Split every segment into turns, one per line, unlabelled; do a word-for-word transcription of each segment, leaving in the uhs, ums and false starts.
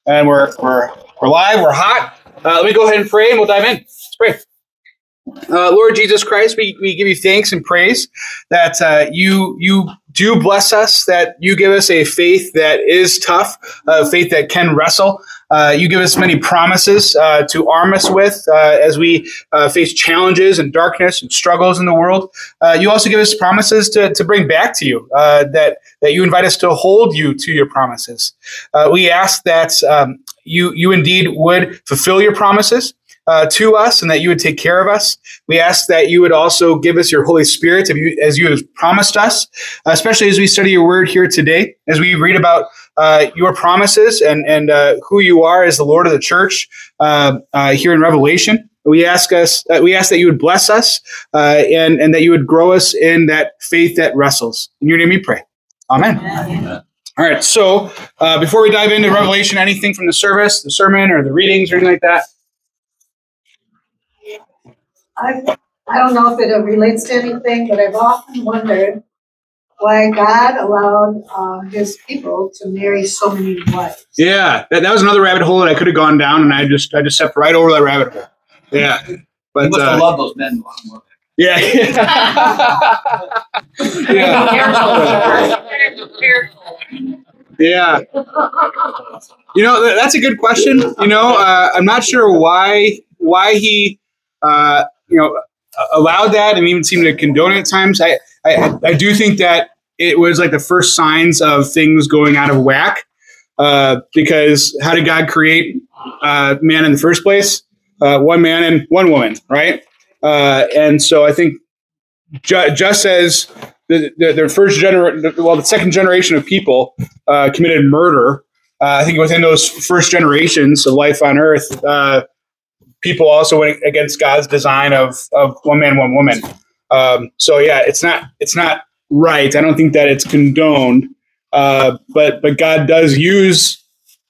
and we're we're we're live. We're hot. Uh, let me go ahead and pray, and we'll dive in. Let's pray. Uh, Lord Jesus Christ, we, we give you thanks and praise that uh, you you do bless us, that you give us a faith that is tough, a faith that can wrestle. Uh, you give us many promises uh, to arm us with uh, as we uh, face challenges and darkness and struggles in the world. Uh, you also give us promises to, to bring back to you, uh, that, that you invite us to hold you to your promises. Uh, we ask that um, you, you indeed would fulfill your promises Uh, to us, and that you would take care of us. We ask that you would also give us your Holy Spirit as you, as you have promised us, especially as we study your word here today, as we read about uh, your promises and, and uh, who you are as the Lord of the church uh, uh, here in Revelation. We ask us, uh, we ask that you would bless us uh, and, and that you would grow us in that faith that wrestles. In your name we pray. Amen. Amen. All right, so uh, before we dive into Revelation, anything from the service, the sermon, or the readings, or anything like that?
I, I don't know if it relates to anything, but I've often wondered why God allowed uh, his people to marry so many wives.
Yeah, that, that was another rabbit hole that I could have gone down, and I just I just stepped right over that rabbit hole. Yeah. But,
you must have
uh,
loved those men.
Yeah. yeah. Yeah. You know, that's a good question. You know, uh, I'm not sure why why he uh, you know allowed that and even seemed to condone it at times. I, I I do think that it was like the first signs of things going out of whack. Uh, because how did God create uh, man in the first place? Uh, one man and one woman, right? Uh, and so I think ju- just as the, the, the first gener- well, the second generation of people uh, committed murder, uh, I think within those first generations of life on earth, uh, people also went against God's design of, of one man, one woman. Um, so yeah, it's not it's not right. I don't think that it's condoned, uh, but but God does use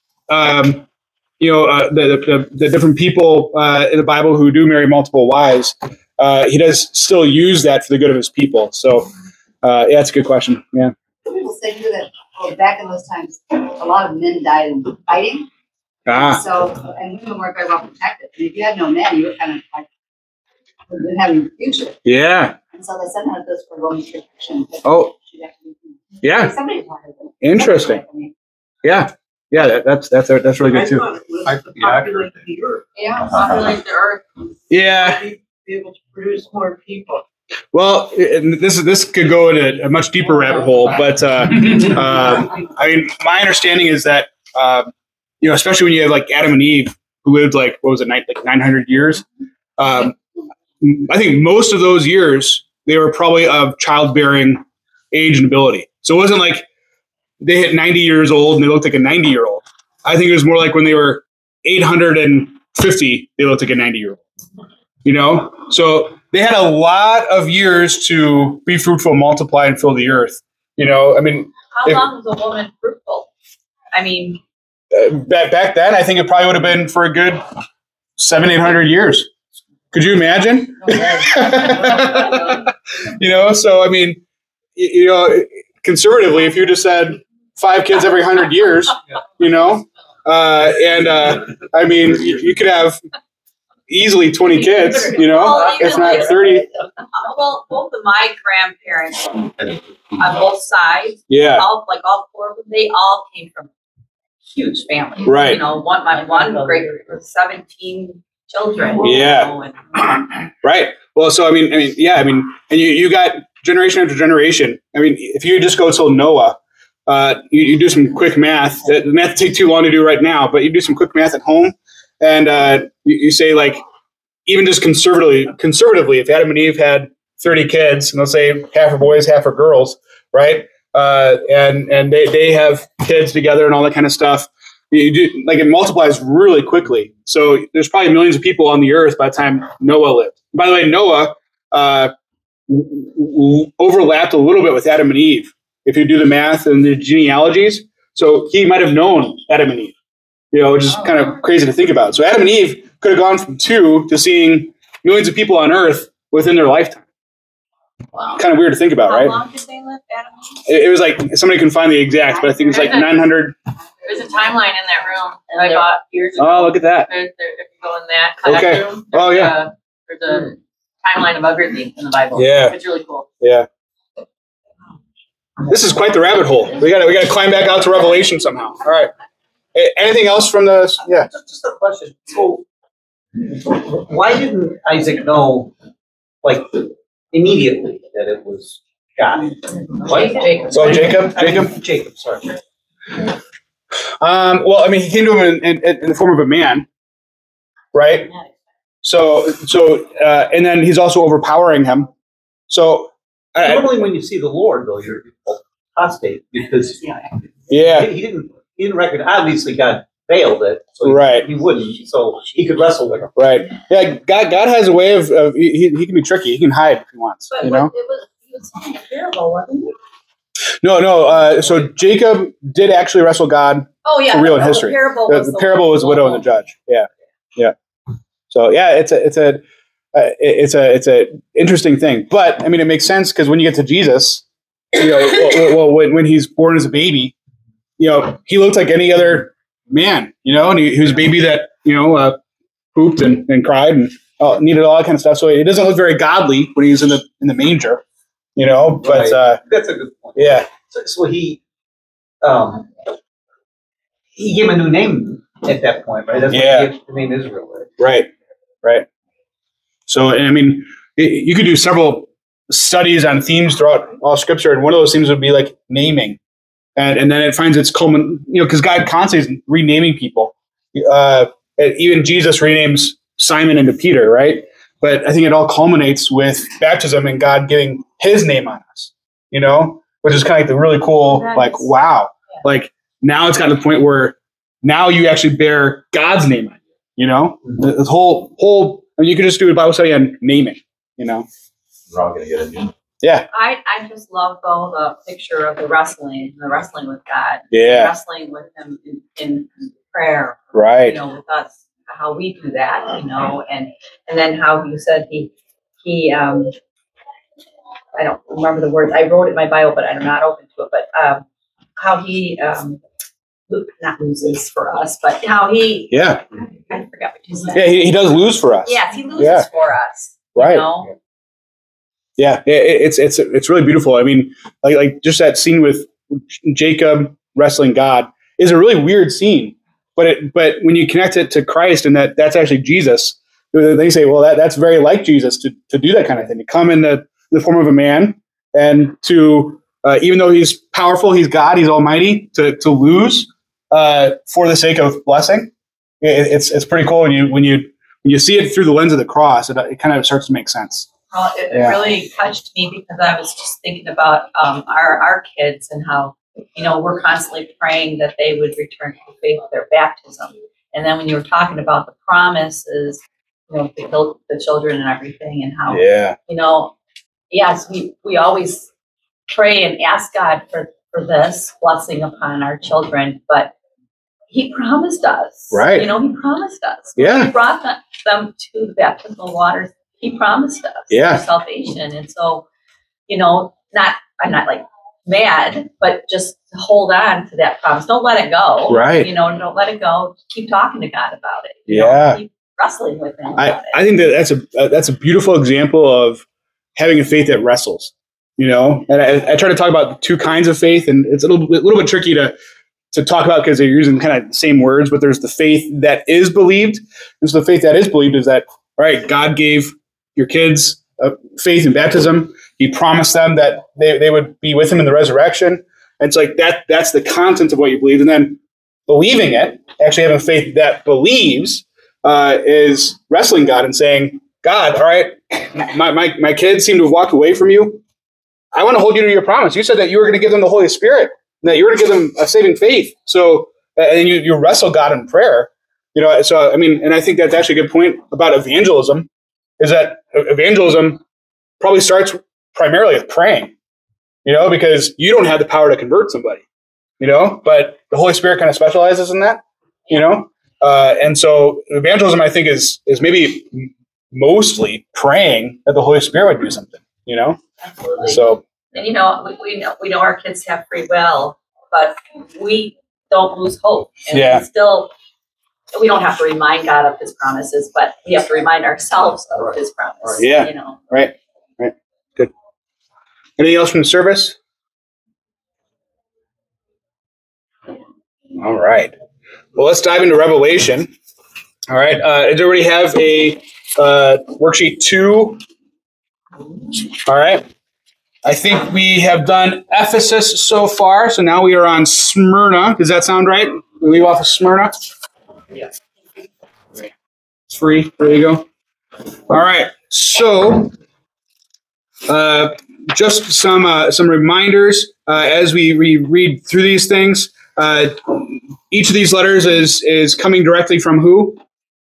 um, you know uh, the, the the different people uh, in the Bible who do marry multiple wives. Uh, he does still use that for the good of his people. So uh, yeah, that's a good question. Yeah.
People say too that well, back in those times, a lot of men died in fighting.
Ah.
So, and women weren't very well protected. And if you had no men, you were kind of like, didn't have any future.
Yeah.
And so they sometimes those for women's protection.
Oh. Yeah.
Somebody wanted them.
Interesting. Yeah. Yeah. That, that's that's that's really good too.
Populate the earth.
Yeah. Populate the earth.
Yeah.
Be able to produce more people.
Well, this is this could go in a, a much deeper rabbit hole, but uh, um, I mean, my understanding is that. Uh, You know, especially when you have like Adam and Eve, who lived like what was it, like nine hundred years. Um, I think most of those years they were probably of childbearing age and ability. So it wasn't like they hit ninety years old and they looked like a ninety year old. I think it was more like when they were eight hundred fifty, they looked like a ninety year old. You know, so they had a lot of years to be fruitful, multiply, and fill the earth. You know, I mean,
how
if,
long was a woman fruitful? I mean.
Uh, back back then, I think it probably would have been for a good seven, eight hundred years. Could you imagine? You know, so I mean, you, you know, conservatively, if you just had five kids every hundred years, you know, uh, and uh, I mean, you, you could have easily twenty kids, you know, well, if not thirty.
Well, both of my grandparents on both sides,
yeah,
all, like all four of them, they all came from huge family,
right?
You know, one my one great seventeen children.
Yeah,
you know, and,
right. Well, so I mean, I mean, yeah, I mean, and you, you got generation after generation. I mean, if you just go till Noah, uh, you, you do some quick math. The math take too long to do right now, but you do some quick math at home, and uh, you, you say like, even just conservatively, conservatively, if Adam and Eve had thirty kids, and let's say half are boys, half are girls, right? Uh, and and they, they have kids together and all that kind of stuff. You do, like it multiplies really quickly. So there's probably millions of people on the earth by the time Noah lived. By the way, Noah uh, w- w- overlapped a little bit with Adam and Eve. If you do the math and the genealogies, so he might have known Adam and Eve. You know, which is kind of crazy to think about. So Adam and Eve could have gone from two to seeing millions of people on earth within their lifetime. Wow. Kind of weird to think about,
How
right?
long did they live, Adam?
It, it was like somebody can find the exact, but I think it's like nine hundred,
There's a timeline in that room that
And
I
there-
bought years ago.
Oh, look at that.
There, there, if you go in that
Okay.
connect room,
Oh,
there's
yeah.
a- There's a timeline of everything in the Bible.
Yeah.
It's really cool.
Yeah. This is quite the rabbit hole. We got to we got to climb back out to Revelation somehow. All right. A- Anything else from the? Yeah.
Just, just a question. So, why didn't Isaac know, like, immediately that it was God? Why?
Jacob.
So Jacob,
I mean,
Jacob.
Jacob. Sorry.
Um, well, I mean, he came to him in, in, in the form of a man, right? So, so, uh, and then he's also overpowering him. So, I, I-
Normally, when you see the Lord, though, you're apostate because
yeah,
he didn't. He didn't recognize. Obviously, God failed it, so he-
Right.
he wouldn't. So he could wrestle with him.
right. Yeah, God, God has a way of, of he, he he can be tricky. He can hide if he wants,
But
you
what-
know.
it was, he was telling a parable, wasn't he?
No, no. Uh, so Jacob did actually wrestle God.
Oh, yeah.
For real in
the-
history.
The parable
The,
was
the parable was the widow and the judge. Yeah, yeah. So yeah, it's a it's a uh, it's a it's a interesting thing. But I mean, it makes sense because when you get to Jesus, you know, well, well when, when he's born as a baby, you know, he looked like any other man, you know, and he, he was a baby that you know uh, pooped and, and cried and uh, needed all that kind of stuff. So he doesn't look very godly when he's in the in the manger, you know. But
Right.
uh,
That's a good point.
yeah,
So, so he, um, he gave him a new name at that point, right? That's
Yeah.
when he gave the name Israel, right?
right, right. So and I mean, it, you could do several studies on themes throughout all Scripture, and one of those themes would be like naming, and and then it finds its culmin, you know, because God constantly is renaming people. Uh, and even Jesus renames Simon into Peter, right? But I think it all culminates with baptism and God giving His name on us, you know, which is kind of like the really cool,
Nice.
like wow, like now it's gotten to the point where now you actually bear God's name on you, you know, the, the whole whole. I mean, you could just do a Bible study on naming, you know.
We're all gonna get a new.
Yeah,
I, I just love though the picture of the wrestling, the wrestling with God,
yeah,
wrestling with Him in, in prayer,
right.
you know, with us, how we do that, you know, and and then how you said he he um I don't remember the words. I wrote it in my Bible, but I'm not open to it. But um, how he um lo- not loses for us, but how he
Yeah,
I forgot what you said.
yeah, he, he does lose for us.
Yes, he loses
Yeah.
for us.
Right.
You know?
Yeah, it, it's it's it's really beautiful. I mean, like like just that scene with Jacob wrestling God is a really weird scene, but it but when you connect it to Christ and that that's actually Jesus, they say, well, that that's very like Jesus to to do that kind of thing, to come in the, the form of a man and to uh, even though he's powerful, he's God, he's Almighty, to to lose uh, for the sake of blessing. It, it's it's pretty cool when you when you when you see it through the lens of the cross. It, it kind of starts to make sense.
Well, it,
Yeah.
it really touched me because I was just thinking about um, our our kids and how you know we're constantly praying that they would return to the faith of their baptism. And then when you were talking about the promises, you know, to kill the children and everything, and how
Yeah.
you know, yes, we we always pray and ask God for for this blessing upon our children, but He promised us,
Right.
You know, He promised us.
Yeah.
He brought them, them to the baptismal waters. He promised us
Yeah.
for salvation. And so, you know, not, I'm not like mad, but just hold on to that promise. Don't let it go.
Right.
You know, don't let it go. Keep talking to God about it. you know,
Yeah.
Keep wrestling with Him
I,
about it.
I think that that's a uh, that's a beautiful example of having a faith that wrestles, you know. And I, I try to talk about the two kinds of faith, and it's a little bit, little bit tricky to to talk about because they're using kind of the same words. But there's the faith that is believed, and so the faith that is believed is that all right, God gave your kids uh, faith in baptism. He promised them that they, they would be with Him in the resurrection. And it's like that. That's the content of what you believe, and then believing it, actually having faith that believes. Uh, is wrestling God and saying, God, all right, my, my, my kids seem to have walked away from you. I want to hold you to your promise. You said that you were going to give them the Holy Spirit, and that you were going to give them a saving faith. So, and you, you wrestle God in prayer. You know, so, I mean, and I think that's actually a good point about evangelism, is that evangelism probably starts primarily with praying, you know, because you don't have the power to convert somebody, you know, but the Holy Spirit kind of specializes in that, you know. Uh, and so evangelism, I think, is is maybe mostly praying that the Holy Spirit would do something, you know.
Absolutely.
So
And you know, we, we know we know our kids have free will, but we don't lose hope. And
Yeah.
we still, we don't have to remind God of his promises, but we have to remind ourselves of his promise.
Yeah.
You know.
Right. Right. Good. Anything else from the service? All right. Well, let's dive into Revelation. All right. Uh, does everybody have a uh, worksheet two? All right. I think we have done Ephesus so far, so now we are on Smyrna. Does that sound right? We leave off of Smyrna?
Yes.
It's free. There you go. All right. So, uh, just some uh, some reminders uh, as we re- read through these things. Uh, each of these letters is is coming directly from who?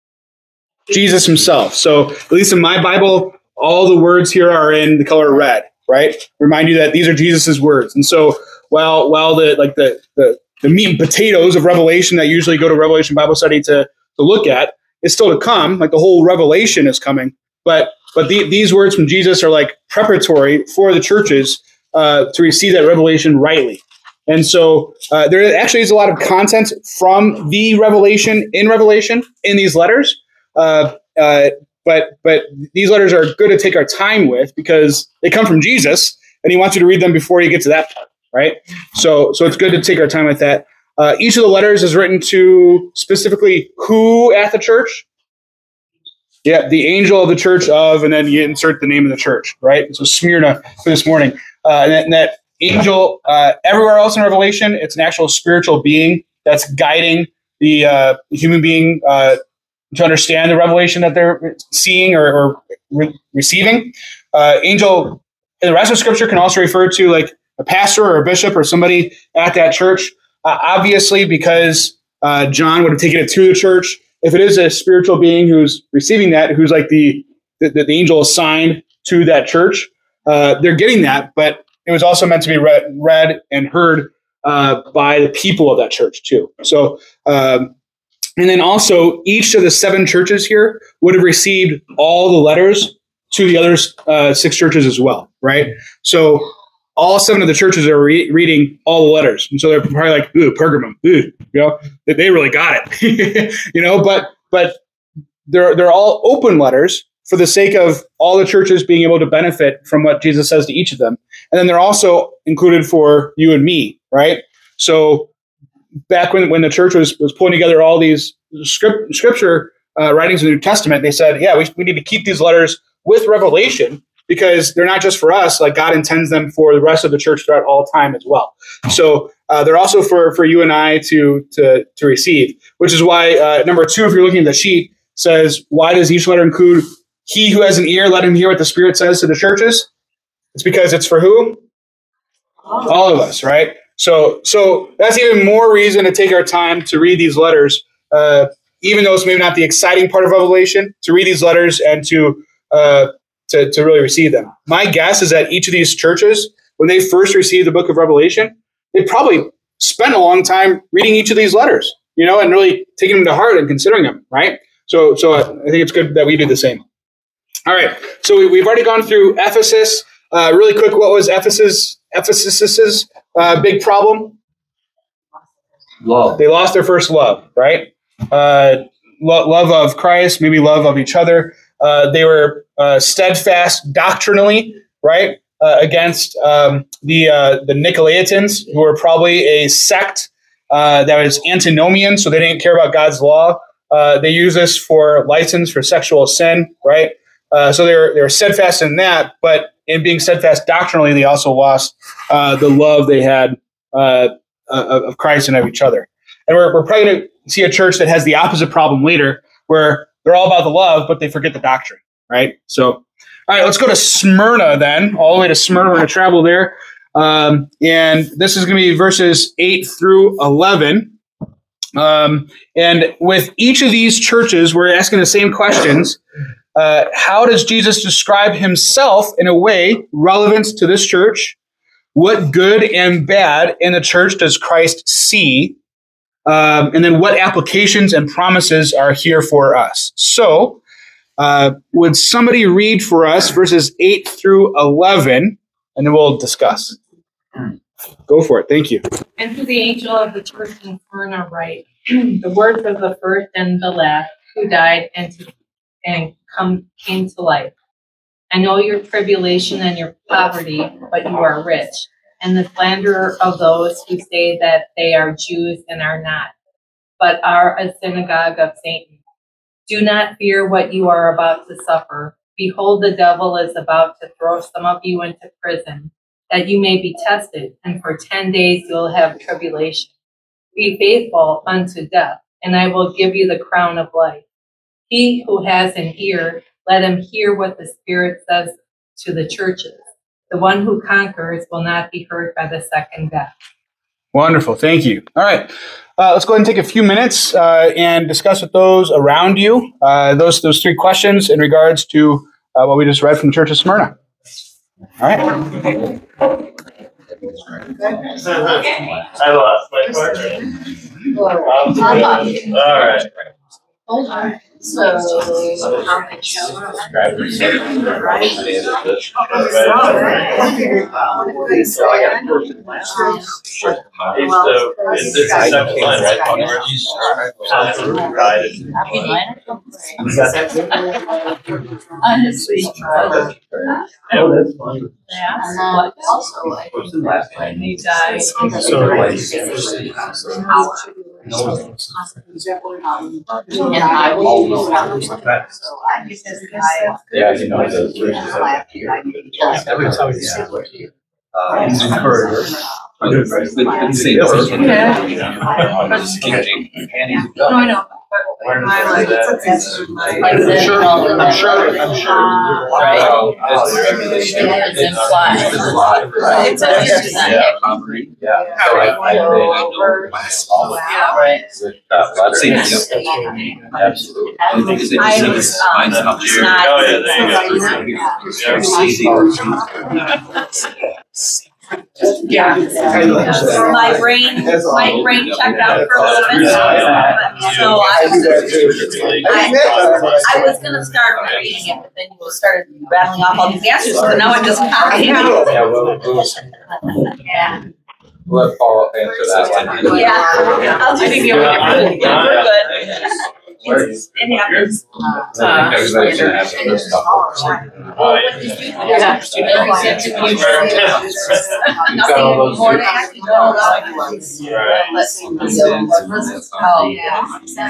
Jesus himself. So, at least in my Bible, all the words here are in the color red. Right? Remind you that these are Jesus's words. And so while while the like the, the the meat and potatoes of Revelation that usually go to Revelation Bible study to, to look at is still to come, like the whole Revelation is coming. But but the, these words from Jesus are like preparatory for the churches uh, to receive that revelation rightly. And so uh, there actually is a lot of content from the Revelation in Revelation in these letters. Uh, uh, But but these letters are good to take our time with because they come from Jesus, and he wants you to read them before you get to that part, right? So so it's good to take our time with that. Uh, each of the letters is written to specifically who at the church? Yeah, the angel of the church of, and then you insert the name of the church, right? So Smyrna for this morning. Uh, and, that, and that angel, uh, everywhere else in Revelation, it's an actual spiritual being that's guiding the, uh, the human being uh to understand the revelation that they're seeing or, or re- receiving. Uh, angel in the rest of Scripture can also refer to like a pastor or a bishop or somebody at that church. Uh, obviously, because uh, John would have taken it to the church. If it is a spiritual being who's receiving that, who's like the the, the angel assigned to that church, uh, they're getting that. But it was also meant to be read, read and heard uh, by the people of that church too. So. Um, And then also, each of the seven churches here would have received all the letters to the other uh, six churches as well, right? So all seven of the churches are re- reading all the letters. And so they're probably like, ooh, Pergamum, ooh, you know, they, they really got it, you know, but but they're, they're all open letters for the sake of all the churches being able to benefit from what Jesus says to each of them. And then they're also included for you and me, right? So back when, when the church was, was pulling together all these script, scripture uh, writings in the New Testament, they said, yeah, we, we need to keep these letters with Revelation because they're not just for us, like God intends them for the rest of the church throughout all time as well. So uh, they're also for, for you and I to, to, to receive, which is why uh, number two, if you're looking at the sheet, says, why does each letter include he who has an ear, let him hear what the Spirit says to the churches? It's because it's for who? All of us, right? So, so that's even more reason to take our time to read these letters, uh, even though it's maybe not the exciting part of Revelation, to read these letters and to, uh, to to really receive them. My guess is that each of these churches, when they first received the book of Revelation, they probably spent a long time reading each of these letters, you know, and really taking them to heart and considering them, right? So, so I think it's good that we do the same. All right, so we, we've already gone through Ephesus. Uh, really quick, what was Ephesus? Ephesus's uh, big problem?
Love.
They lost their first love, right? Uh, lo- love of Christ, maybe love of each other. Uh, they were uh, steadfast doctrinally, right, uh, against um, the uh, the Nicolaitans, who were probably a sect uh, that was antinomian, so they didn't care about God's law. Uh, they use this for license for sexual sin, right? Uh, so they were they were steadfast in that, but in being steadfast doctrinally, they also lost uh, the love they had uh, uh, of Christ and of each other. And we're, we're probably going to see a church that has the opposite problem later, where they're all about the love, but they forget the doctrine, right? So, all right, let's go to Smyrna then, all the way to Smyrna. We're going to travel there. Um, and this is going to be verses eight through eleven. Um, and with each of these churches, we're asking the same questions. Uh, how does Jesus describe himself in a way relevant to this church? What good and bad in the church does Christ see? Um, and then what applications and promises are here for us? So, uh, would somebody read for us verses eight through eleven, and then we'll discuss. Go for it. Thank you.
And to the angel of the church in Smyrna write, the words of the first and the last, who died and to, and come came to life. I know your tribulation and your poverty, but you are rich, and the slander of those who say that they are Jews and are not, but are a synagogue of Satan. Do not fear what you are about to suffer. Behold, the devil is about to throw some of you into prison, that you may be tested, and for ten days you will have tribulation. Be faithful unto death, and I will give you the crown of life. He who has an ear, let him hear what the Spirit says to the churches. The one who conquers will not be hurt by the second death.
Wonderful. Thank you. All right. Uh, let's go ahead and take a few minutes uh, and discuss with those around you uh, those those three questions in regards to uh, what we just read from the Church of Smyrna. All right.
I lost my partner. All right.
So, how much?
So, is this the second line, right?
Honestly,
Oh, that's fine.
but also, when he died,
And I will. So I guess this guy.
Yeah, you know, the every time you see it, uh, he's encouraged.
no, I know.
Where
I
does
like
that?
it.
I'm sure. I'm sure. I'm sure.
Right.
It's
implied.
It's
Yeah.
Yeah. So I, I, I know myself.
Yeah, right.
With that letter. Absolutely.
I was, um, not.
Oh, yeah, there you go.
Yeah. My brain, my brain checked out for a little bit, so I was, I, I was gonna start reading it, but then you started rattling off all these answers, so now I'm just copying.
Yeah, we'll, we'll,
Yeah.
we'll let Paul answer that one.
Yeah. I'll just, you're good, we're good. It's, it happens.
I think everybody's gonna have their stuff.
Yeah. Nothing more to add to go. Let's see. Oh, yeah.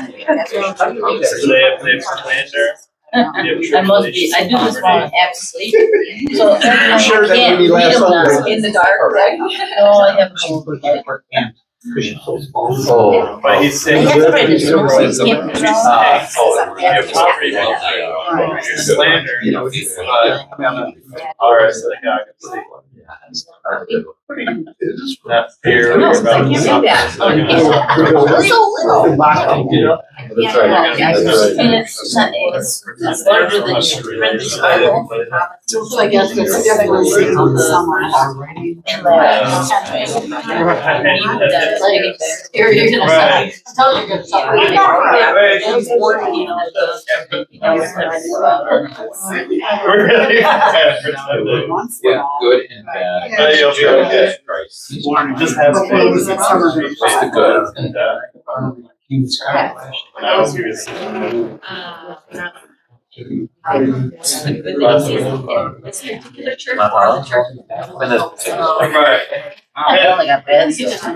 So they have, they have slander.
I must be, I do this while I'm half asleep. So I
I'm sure that
can't
would be
read
last
them now
over.
in the dark, right? No, I haven't.
Oh.
But he's
I
saying.
have to write it down so you can't read it.
Uh, oh,
You have poverty, your slander,
You know, he's, uh, I mean, I'm not.
are a synagogue of Satan. Not fear.
No, I can't read that.
They're gonna-
So little.
That's right. That's right.
And it's not, it's, it's larger than your friend's Bible.
So I guess it's definitely somewhere.
And like,
Here, you're gonna
Right.
say, tell you you're gonna suffer.
Right.
it's working, you know, the, you know, it's never,
We're really bad for something.
Yeah, good and bad.
But you'll be okay.
Christ.
You just have to.
Just the good.
And, uh, and I will give you some.
this particular church or the church.
Right.
I only got this.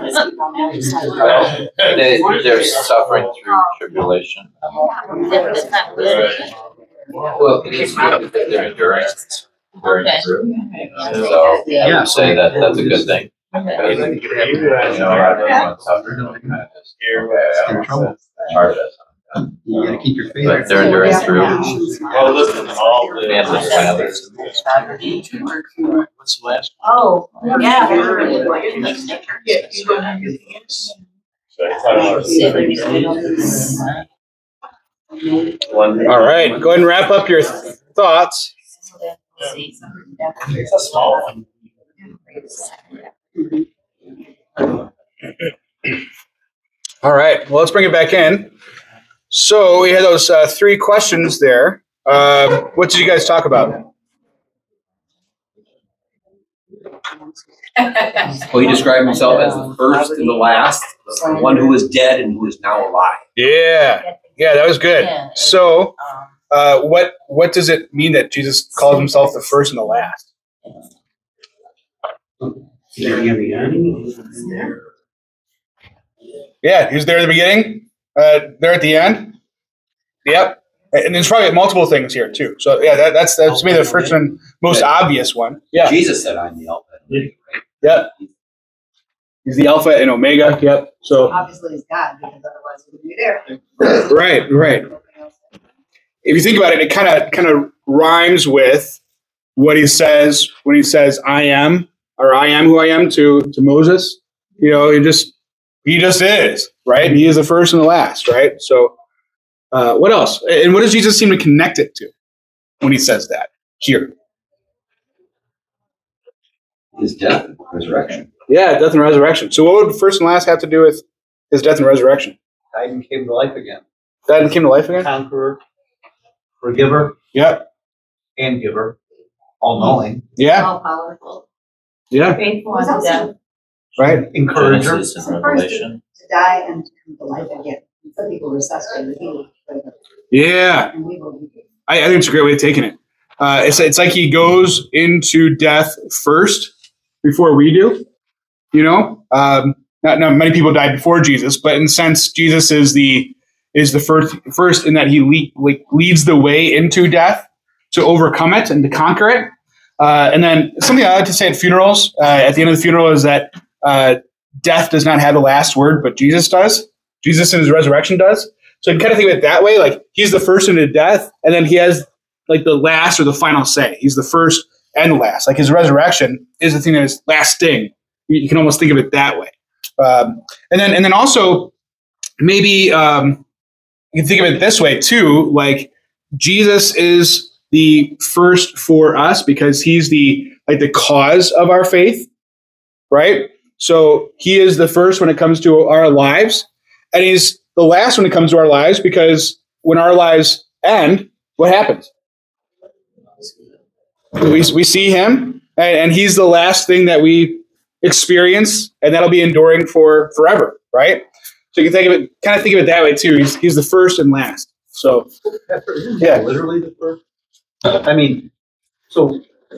They, they're suffering through tribulation.
It's not good.
Well, it's good that they're enduring, enduring
Okay.
through. So, I would say that that's a good thing. Because, you know, everyone's suffering. Okay, I don't know. Part of it.
You gotta keep your faith.
But they're enduring through.
Well, listen, all the.
And the fathers.
What's the last?
Oh, yeah.
So I thought one.
All right. Go ahead and wrap up your th- thoughts.
It's a small one.
All right. Well, let's bring it back in. So we had those uh, three questions there. Uh, what did you guys talk about?
Well, he described himself as the first and the last, the one who is dead and who is now alive.
Yeah, yeah, that was good. So, uh, what what does it mean that Jesus calls himself the first and the last? Yeah, he was there at the beginning, uh, there at the end. Yep. And there's probably multiple things here too. So yeah, that, that's that's maybe the first and most
Yeah.
obvious one. Yeah.
Jesus said, I'm the Alpha and Omega, right?
Yep. He's the Alpha and Omega. Yep. So
Obviously, it's God, because otherwise it wouldn't be there.
right, right. If you think about it, it kind of kind of rhymes with what he says when he says "I am" or "I am who I am" to to Moses. You know, he just he just is, right? He is the first and the last, right? So. Uh, what else? And what does Jesus seem to connect it to when he says that here?
His death and resurrection.
Yeah, death and resurrection. So what would first and last have to do with his death and resurrection?
Died and came to life again.
Died and came to life again?
Conqueror, forgiver,
Yep.
and giver, all knowing,
Yeah.
All powerful.
Yeah.
Faithful
Was
unto
also
death.
Right.
encourager.
Genesis and
the first to,
Revelation.
to die and to come to life again. Some people resuscitated, he was,
Yeah.
and we will be.
I, I think it's a great way of taking it. Uh, it's it's like he goes into death first before we do. You know, um, not, not many people died before Jesus, but in a sense, Jesus is the is the first first in that he le- like leads the way into death to overcome it and to conquer it. Uh, and then something I like to say at funerals, uh, at the end of the funeral, is that uh, death does not have the last word, but Jesus does. Jesus in his resurrection does. So you can kind of think of it that way. Like he's the first into death, and then he has like the last or the final say. He's the first and the last. Like his resurrection is the thing that is lasting. You, you can almost think of it that way. Um, and then and then also maybe um, you can think of it this way too. Like Jesus is the first for us because he's the like the cause of our faith, right? So he is the first when it comes to our lives. And he's the last when it comes to our lives because when our lives end, what happens? We, we see him, and, and he's the last thing that we experience, and that'll be enduring for forever, right? So you can think of it, kind of think of it that way too. He's he's the first and last. So
Yeah, literally the first. I mean, so,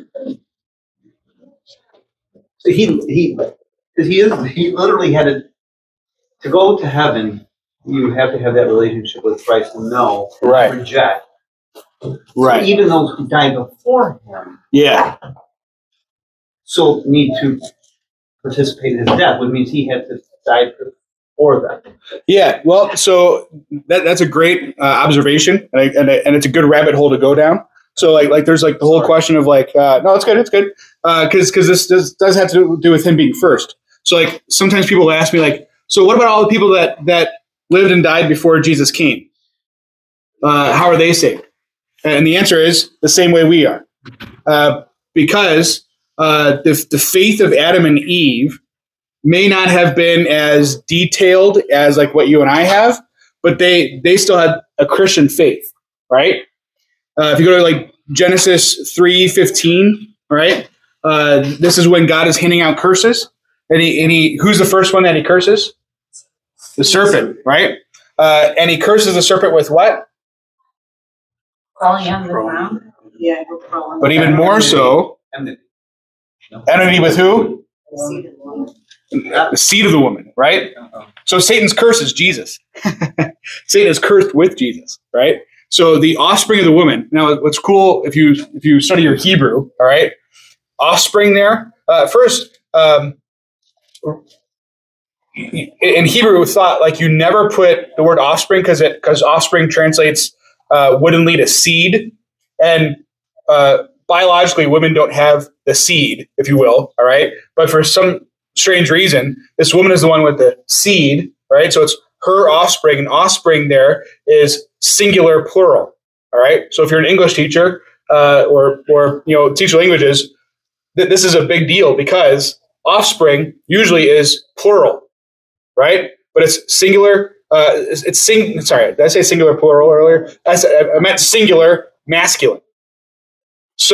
so he he because he is he literally had to to go to heaven. You have to have that relationship with Christ and know,
Right.
reject.
right,
So even those who died before him
yeah,
still need to participate in his death, which means he had to die before them.
yeah. Well, so that that's a great uh, observation, and I, and, I, and it's a good rabbit hole to go down. So like like there's like the whole question of like uh, no, it's good, it's good, because uh, because this does, does have to do with him being first. So like sometimes people ask me like, so what about all the people that that lived and died before Jesus came? Uh, how are they saved? And the answer is the same way we are, uh, because uh, the the faith of Adam and Eve may not have been as detailed as like what you and I have, but they they still had a Christian faith, right? Uh, if you go to like Genesis three fifteen, right? Uh, this is when God is handing out curses, and he and he who's the first one that he curses? The serpent, right? Uh, and he curses the serpent with what?
Crawling on the ground.
Yeah, we're crawling.
But even more so,
Enmity.
enmity with who?
The seed of the woman.
The seed of the woman, right? So Satan's curse is Jesus. Satan is cursed with Jesus, right? So the offspring of the woman. Now, what's cool if you if you study your Hebrew, all right, offspring there. Uh, first, um, in Hebrew, we thought like you never put the word offspring because it because offspring translates uh, woodenly to seed, and uh, biologically, women don't have the seed, if you will, all right. But for some strange reason, this woman is the one with the seed, right? So it's her offspring, and offspring there is singular plural, all right? So if you're an English teacher uh, or, or you know, teach languages, th- this is a big deal because offspring usually is plural, right? But it's singular, uh, it's, it's sing, sorry, did I say singular plural earlier? I, said, I meant singular masculine. So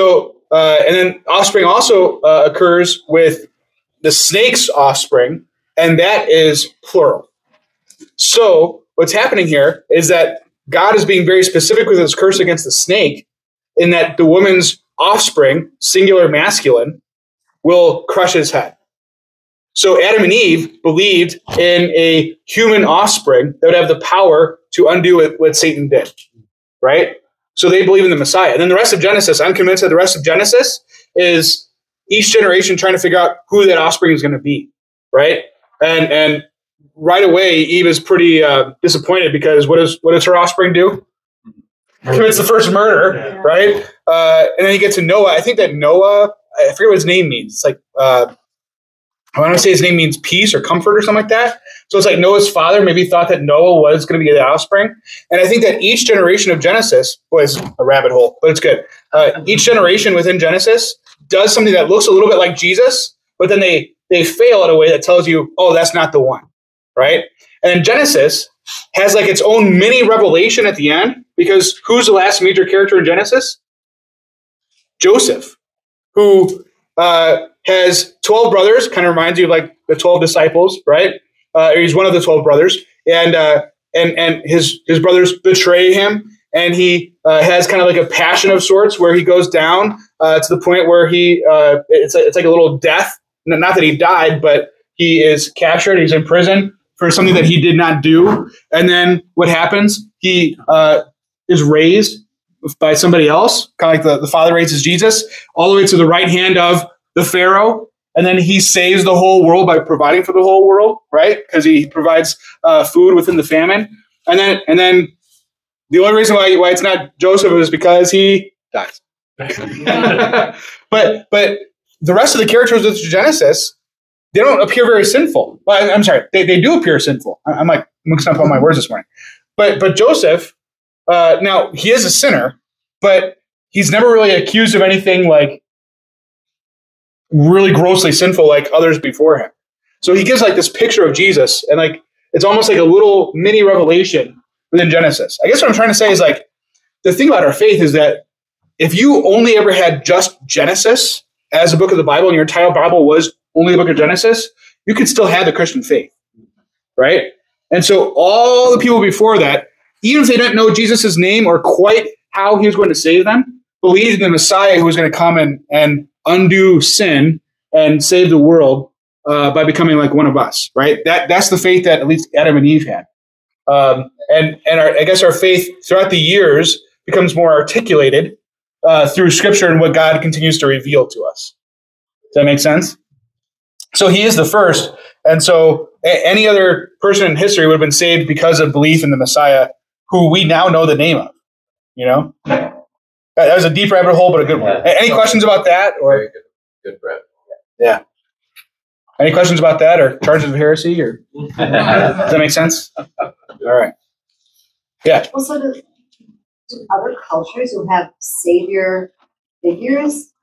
uh, and then offspring also uh, occurs with the snake's offspring, and that is plural. So what's happening here is that God is being very specific with his curse against the snake, in that the woman's offspring, singular masculine, will crush his head. So Adam and Eve believed in a human offspring that would have the power to undo what, what Satan did, right? So they believe in the Messiah. And then the rest of Genesis, I'm convinced that the rest of Genesis is each generation trying to figure out who that offspring is going to be, right? And and right away, Eve is pretty uh, disappointed, because what does what does her offspring do? Commits the first murder, right? Uh, and then you get to Noah. I think that Noah, I forget what his name means. It's like, uh, I want to say his name means peace or comfort or something like that. So it's like Noah's father maybe thought that Noah was going to be the offspring. And I think that each generation of Genesis was a rabbit hole, but it's good. Uh, each generation within Genesis does something that looks a little bit like Jesus, but then they they fail in a way that tells you, oh, that's not the one, right? And Genesis has like its own mini revelation at the end, because who's the last major character in Genesis? Joseph, who uh, has twelve brothers, kind of reminds you of like the twelve disciples, right? Uh, he's one of the twelve brothers, and uh, and and his his brothers betray him, and he uh, has kind of like a passion of sorts where he goes down uh, to the point where he uh, it's a, it's like a little death. Not that he died, but he is captured. He's in prison for something that he did not do. And then what happens? He uh, is raised by somebody else, kind of like the, the father raises Jesus, all the way to the right hand of the Pharaoh. And then he saves the whole world by providing for the whole world, right? Because he provides uh, food within the famine. And then and then the only reason why, why it's not Joseph is because he dies. but but the rest of the characters of Genesis, they don't appear very sinful. Well, I'm sorry, they, they do appear sinful. I'm like mixing up all my words this morning. But but Joseph, uh, now he is a sinner, but he's never really accused of anything like really grossly sinful like others before him. So he gives like this picture of Jesus, and like it's almost like a little mini revelation within Genesis. I guess what I'm trying to say is like the thing about our faith is that if you only ever had just Genesis as a book of the Bible, and your entire Bible was only the book of Genesis, you could still have the Christian faith, right? And so all the people before that, even if they didn't know Jesus' name or quite how he was going to save them, believed in the Messiah who was going to come and, and undo sin and save the world uh, by becoming like one of us, right? That That's the faith that at least Adam and Eve had. Um, and and our, I guess our faith throughout the years becomes more articulated uh, through Scripture and what God continues to reveal to us. Does that make sense? So he is the first. And so a- any other person in history would have been saved because of belief in the Messiah, who we now know the name of. You know? That, that was a deep rabbit hole, but a good one. A- Any questions about that? Or
Very good, good bread.
Yeah. Any questions about that, or charges of heresy? Or does that make sense? All right. Yeah.
Also, do, do other cultures who have savior figures,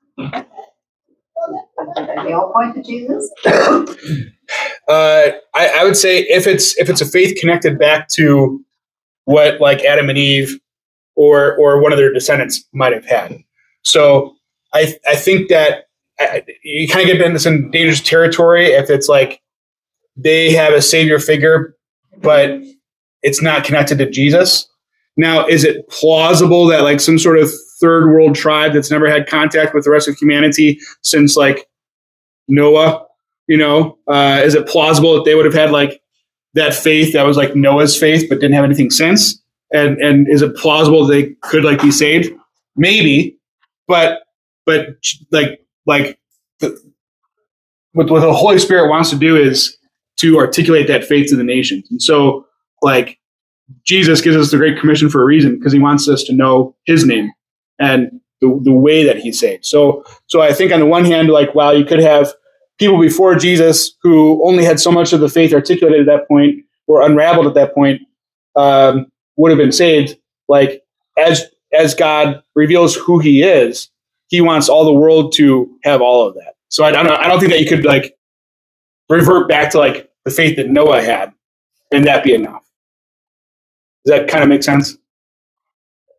they all point to Jesus?
Uh, I, I would say if it's if it's a faith connected back to what like Adam and Eve or or one of their descendants might have had. So I I think that I, you kind of get into some dangerous territory if it's like they have a savior figure, but it's not connected to Jesus. Now, is it plausible that like some sort of third world tribe that's never had contact with the rest of humanity since like Noah, you know, uh, is it plausible that they would have had like that faith that was like Noah's faith, but didn't have anything since? And and is it plausible they could like be saved? Maybe, but but like like the, what what the Holy Spirit wants to do is to articulate that faith to the nations. And so like Jesus gives us the Great Commission for a reason, because he wants us to know his name and the the way that he saved. So so I think on the one hand, like wow, you could have people before Jesus who only had so much of the faith articulated at that point or unraveled at that point um, would have been saved. Like as as God reveals who he is, he wants all the world to have all of that. So I don't know, I don't think that you could like revert back to like the faith that Noah had and that be enough. Does that kind of make sense?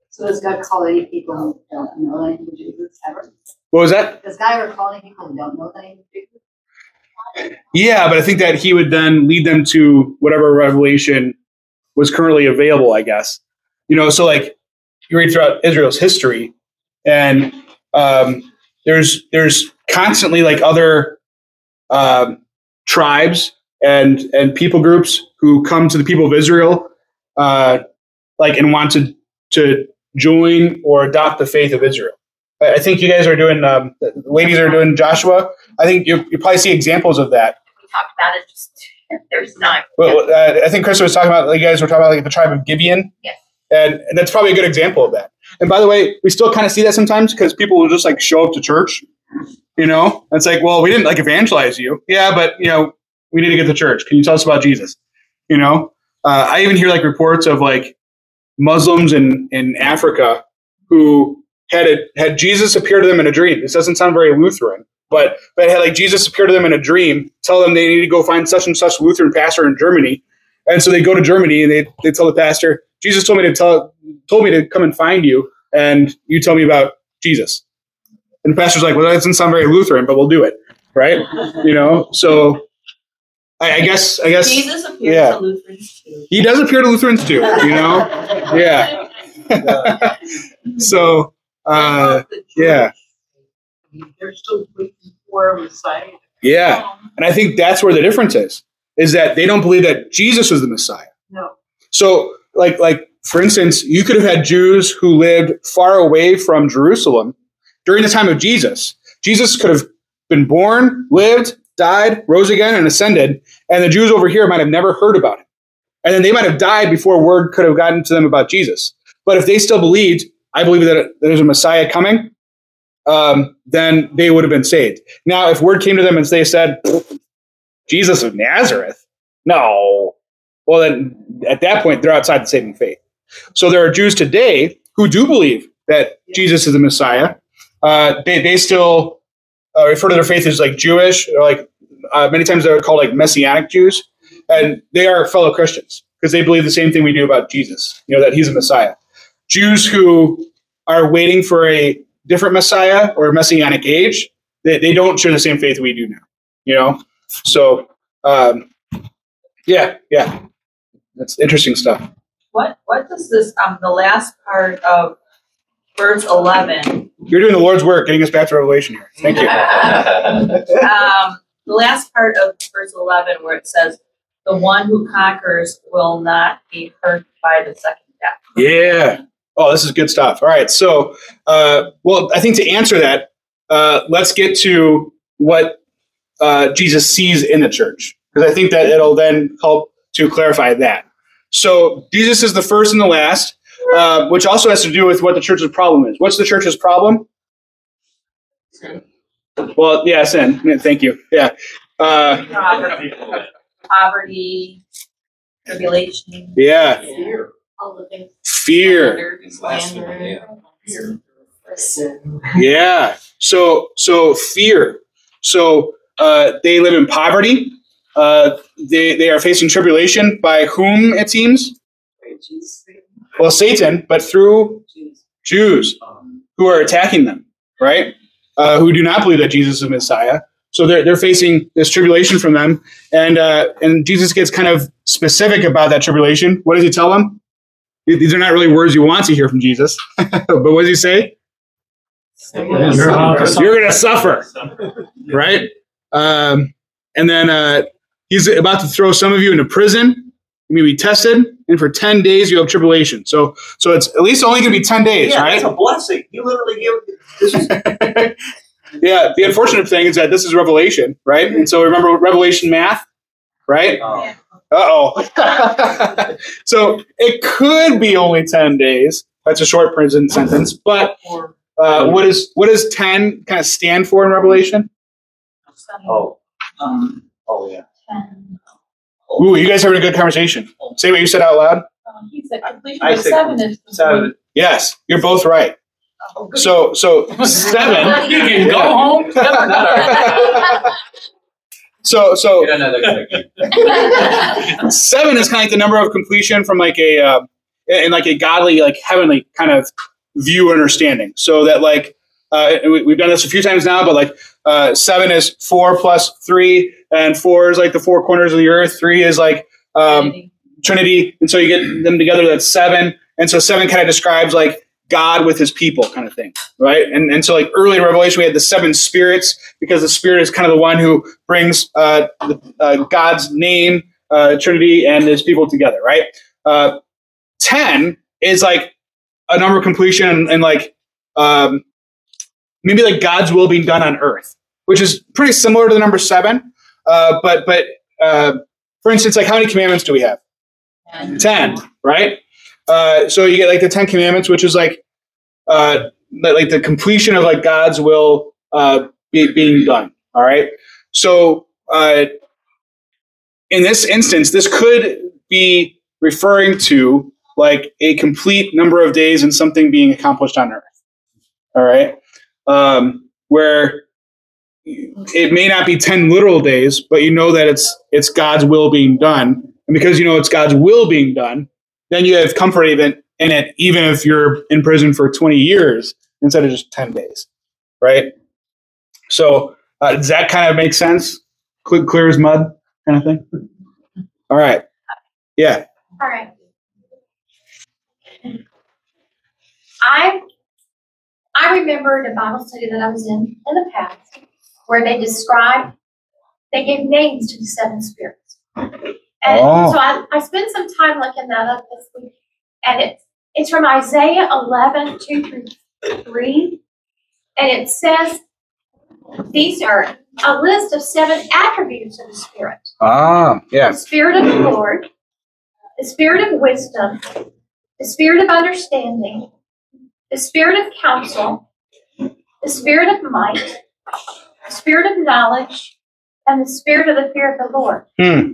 So does God call any people who don't know the name of Jesus ever?
What was that?
Does God ever call any people who don't know the name of Jesus?
Yeah, but I think that he would then lead them to whatever revelation was currently available, I guess. You know, so like you read throughout Israel's history, and um, there's there's constantly like other um, tribes and and people groups who come to the people of Israel, uh, like and want to to join or adopt the faith of Israel. I think you guys are doing, um, the ladies are doing Joshua. I think you you probably see examples of that.
We talked about it, just, there's not.
Well, uh, I think Krista was talking about, like, you guys were talking about like the tribe of Gibeon.
Yes.
And, and that's probably a good example of that. And by the way, we still kind of see that sometimes because people will just like show up to church, you know? And it's like, well, we didn't like evangelize you. Yeah, but, you know, we need to get to church. Can you tell us about Jesus? You know? Uh, I even hear like reports of like Muslims in, in Africa who had a, had Jesus appear to them in a dream. This doesn't sound very Lutheran, but but had like Jesus appear to them in a dream, tell them they need to go find such and such Lutheran pastor in Germany, and so they go to Germany and they they tell the pastor, Jesus told me to tell told me to come and find you, and you tell me about Jesus. And the pastor's like, well, that doesn't sound very Lutheran, but we'll do it, right? You know, so I, I guess I guess
Jesus appears
yeah.
to Lutherans too.
He does appear to Lutherans too, you know, yeah. So. Uh, yeah.
They're still waiting for a Messiah.
Yeah. And I think that's where the difference is, is that they don't believe that Jesus is the Messiah.
No.
So like, like for instance, you could have had Jews who lived far away from Jerusalem during the time of Jesus. Jesus could have been born, lived, died, rose again, and ascended. And the Jews over here might have never heard about him. And then they might have died before word could have gotten to them about Jesus. But if they still believed, I believe that there's a Messiah coming, um, then they would have been saved. Now, if word came to them and they said, Jesus of Nazareth, no, well, then at that point, they're outside the saving faith. So there are Jews today who do believe that Jesus is the Messiah. Uh, they, they still uh, refer to their faith as like Jewish, or like uh, many times they're called like Messianic Jews. And they are fellow Christians because they believe the same thing we do about Jesus, you know, that he's a Messiah. Jews who are waiting for a different Messiah or a Messianic age, they, they don't share the same faith we do now, you know? So, um, yeah, yeah. That's interesting stuff.
What, what does this, um, the last part of verse eleven?
You're doing the Lord's work, getting us back to Revelation here. Thank you.
um, the last part of verse eleven where it says, the one who conquers will not be hurt by the second death.
Yeah. Oh, this is good stuff. All right. So, uh, well, I think to answer that, uh, let's get to what uh, Jesus sees in the church, because I think that it'll then help to clarify that. So Jesus is the first and the last, uh, which also has to do with what the church's problem is. What's the church's problem? Sin. Well, yeah, sin. Yeah, thank you. Yeah. Uh,
Poverty, poverty, tribulation.
Yeah.
Fear.
All the things.
Fear.
Slander.
Yeah. So, so fear. So uh, they live in poverty. Uh, they they are facing tribulation by whom, it seems? Well, Satan, but through Jews who are attacking them, right? Uh, who do not believe that Jesus is Messiah. So they're they're facing this tribulation from them, and uh, and Jesus gets kind of specific about that tribulation. What does he tell them? These are not really words you want to hear from Jesus, but what does he say? You're going to suffer, right? Um, and then uh, he's about to throw some of you into prison. You may be tested, and for ten days you have tribulation. So, so it's at least only going to be ten days,
Yeah,
right?
that's a blessing. You literally gave this is
Yeah. The unfortunate thing is that this is Revelation, right? And so remember Revelation math, right?
oh,
Uh-oh. So it could be only ten days. That's a short prison sentence. But uh, what is what does ten kind of stand for in Revelation?
oh, um, oh yeah.
Ooh, you guys having a good conversation. Say what you said out loud.
Um, he said completion
I
of
said
seven is
Seven.
Yes, you're both right. So so seven.
You can go home.
So so
Get another cookie.
seven is kind of like the number of completion from like a uh, in like a godly, like heavenly kind of view and understanding. So that like uh, we, we've done this a few times now, but like uh, seven is four plus three, and four is like the four corners of the earth. Three is like um, Trinity. Trinity, and so you get them together. That's seven, and so seven kind of describes like God with his people kind of thing, right? And and so like early in Revelation, we had the seven spirits because the Spirit is kind of the one who brings uh, the, uh, God's name, uh, Trinity, and his people together, right? Uh, ten is like a number of completion and, and like um, maybe like God's will being done on earth, which is pretty similar to the number seven. Uh, but but uh, for instance, like how many commandments do we have? Ten, right? Uh, so you get like the Ten Commandments, which is like uh, like the completion of like God's will uh, be, being done. All right. So uh, in this instance, this could be referring to like a complete number of days and something being accomplished on earth. All right. Um, where it may not be ten literal days, but you know that it's it's God's will being done. And because you know it's God's will being done, then you have comfort even in it, even if you're in prison for twenty years instead of just ten days, right? So uh, does that kind of make sense? Clear, clear as mud kind of thing? All right. Yeah.
All right. I I remembered a Bible study that I was in in the past where they described, they gave names to the seven spirits. And
Oh.
so I, I spent some time looking that up this week. And it's it's from Isaiah eleven, two through three. And it says these are a list of seven attributes of the Spirit.
Ah, yeah.
The Spirit of the Lord, the Spirit of wisdom, the Spirit of understanding, the Spirit of counsel, the Spirit of might, the Spirit of knowledge, and the Spirit of the fear of the Lord.
Hmm.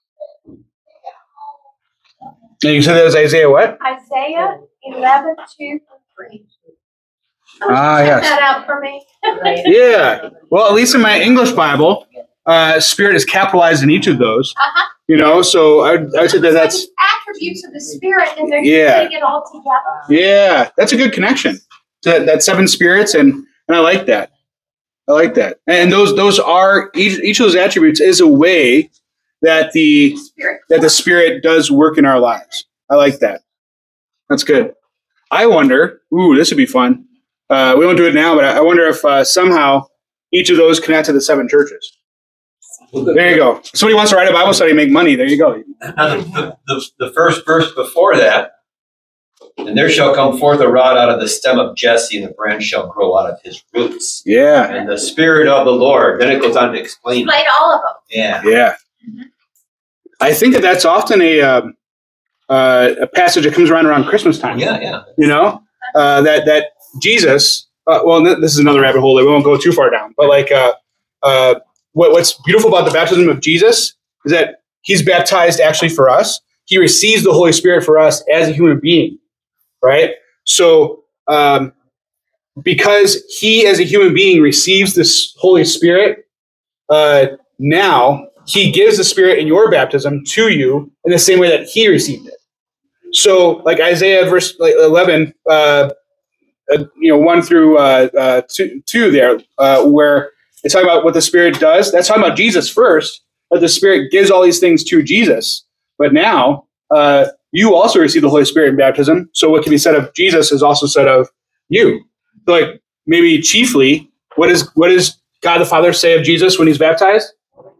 And you said that was Isaiah what?
Isaiah eleven, two through three.
Ah,
Check
yes.
that out for me.
Yeah. Well, at least in my English Bible, uh, Spirit is capitalized in each of those.
Uh-huh.
You know, so I, I would say that
So
that's
it's attributes of the Spirit, and they're
Yeah.
putting it all together.
yeah, that's a good connection. That that seven spirits, and and I like that. I like that. And those those are each each of those attributes is a way that the
Spirit.
that the Spirit does work in our lives. I like that. That's good. I wonder. Ooh, this would be fun. Uh, we won't do it now, but I I wonder if uh, somehow each of those connect to the seven churches. There you go. Somebody wants to write a Bible study and make money. There you go.
Now, the, the, the first verse before that, and there shall come forth a rod out of the stem of Jesse, and the branch shall grow out of his roots.
Yeah.
And the Spirit of the Lord. Then it goes on to explain.
Explain all of them.
Yeah.
Yeah. I think that that's often a um, uh, a passage that comes around around Christmas time.
Yeah, yeah.
You know, uh, that that Jesus. Uh, well, th- this is another rabbit hole that we won't go too far down. But like, uh, uh, what, what's beautiful about the baptism of Jesus is that he's baptized actually for us. He receives the Holy Spirit for us as a human being, right? So, um, because he as a human being receives this Holy Spirit, uh, now he gives the Spirit in your baptism to you in the same way that he received it. So, like Isaiah verse like eleven, uh, uh, you know, one through uh, uh, two, two there, uh, where it's talking about what the Spirit does. That's talking about Jesus first, but the Spirit gives all these things to Jesus. But now uh, you also receive the Holy Spirit in baptism. So what can be said of Jesus is also said of you. So like maybe chiefly, what is what does God the Father say of Jesus when he's baptized?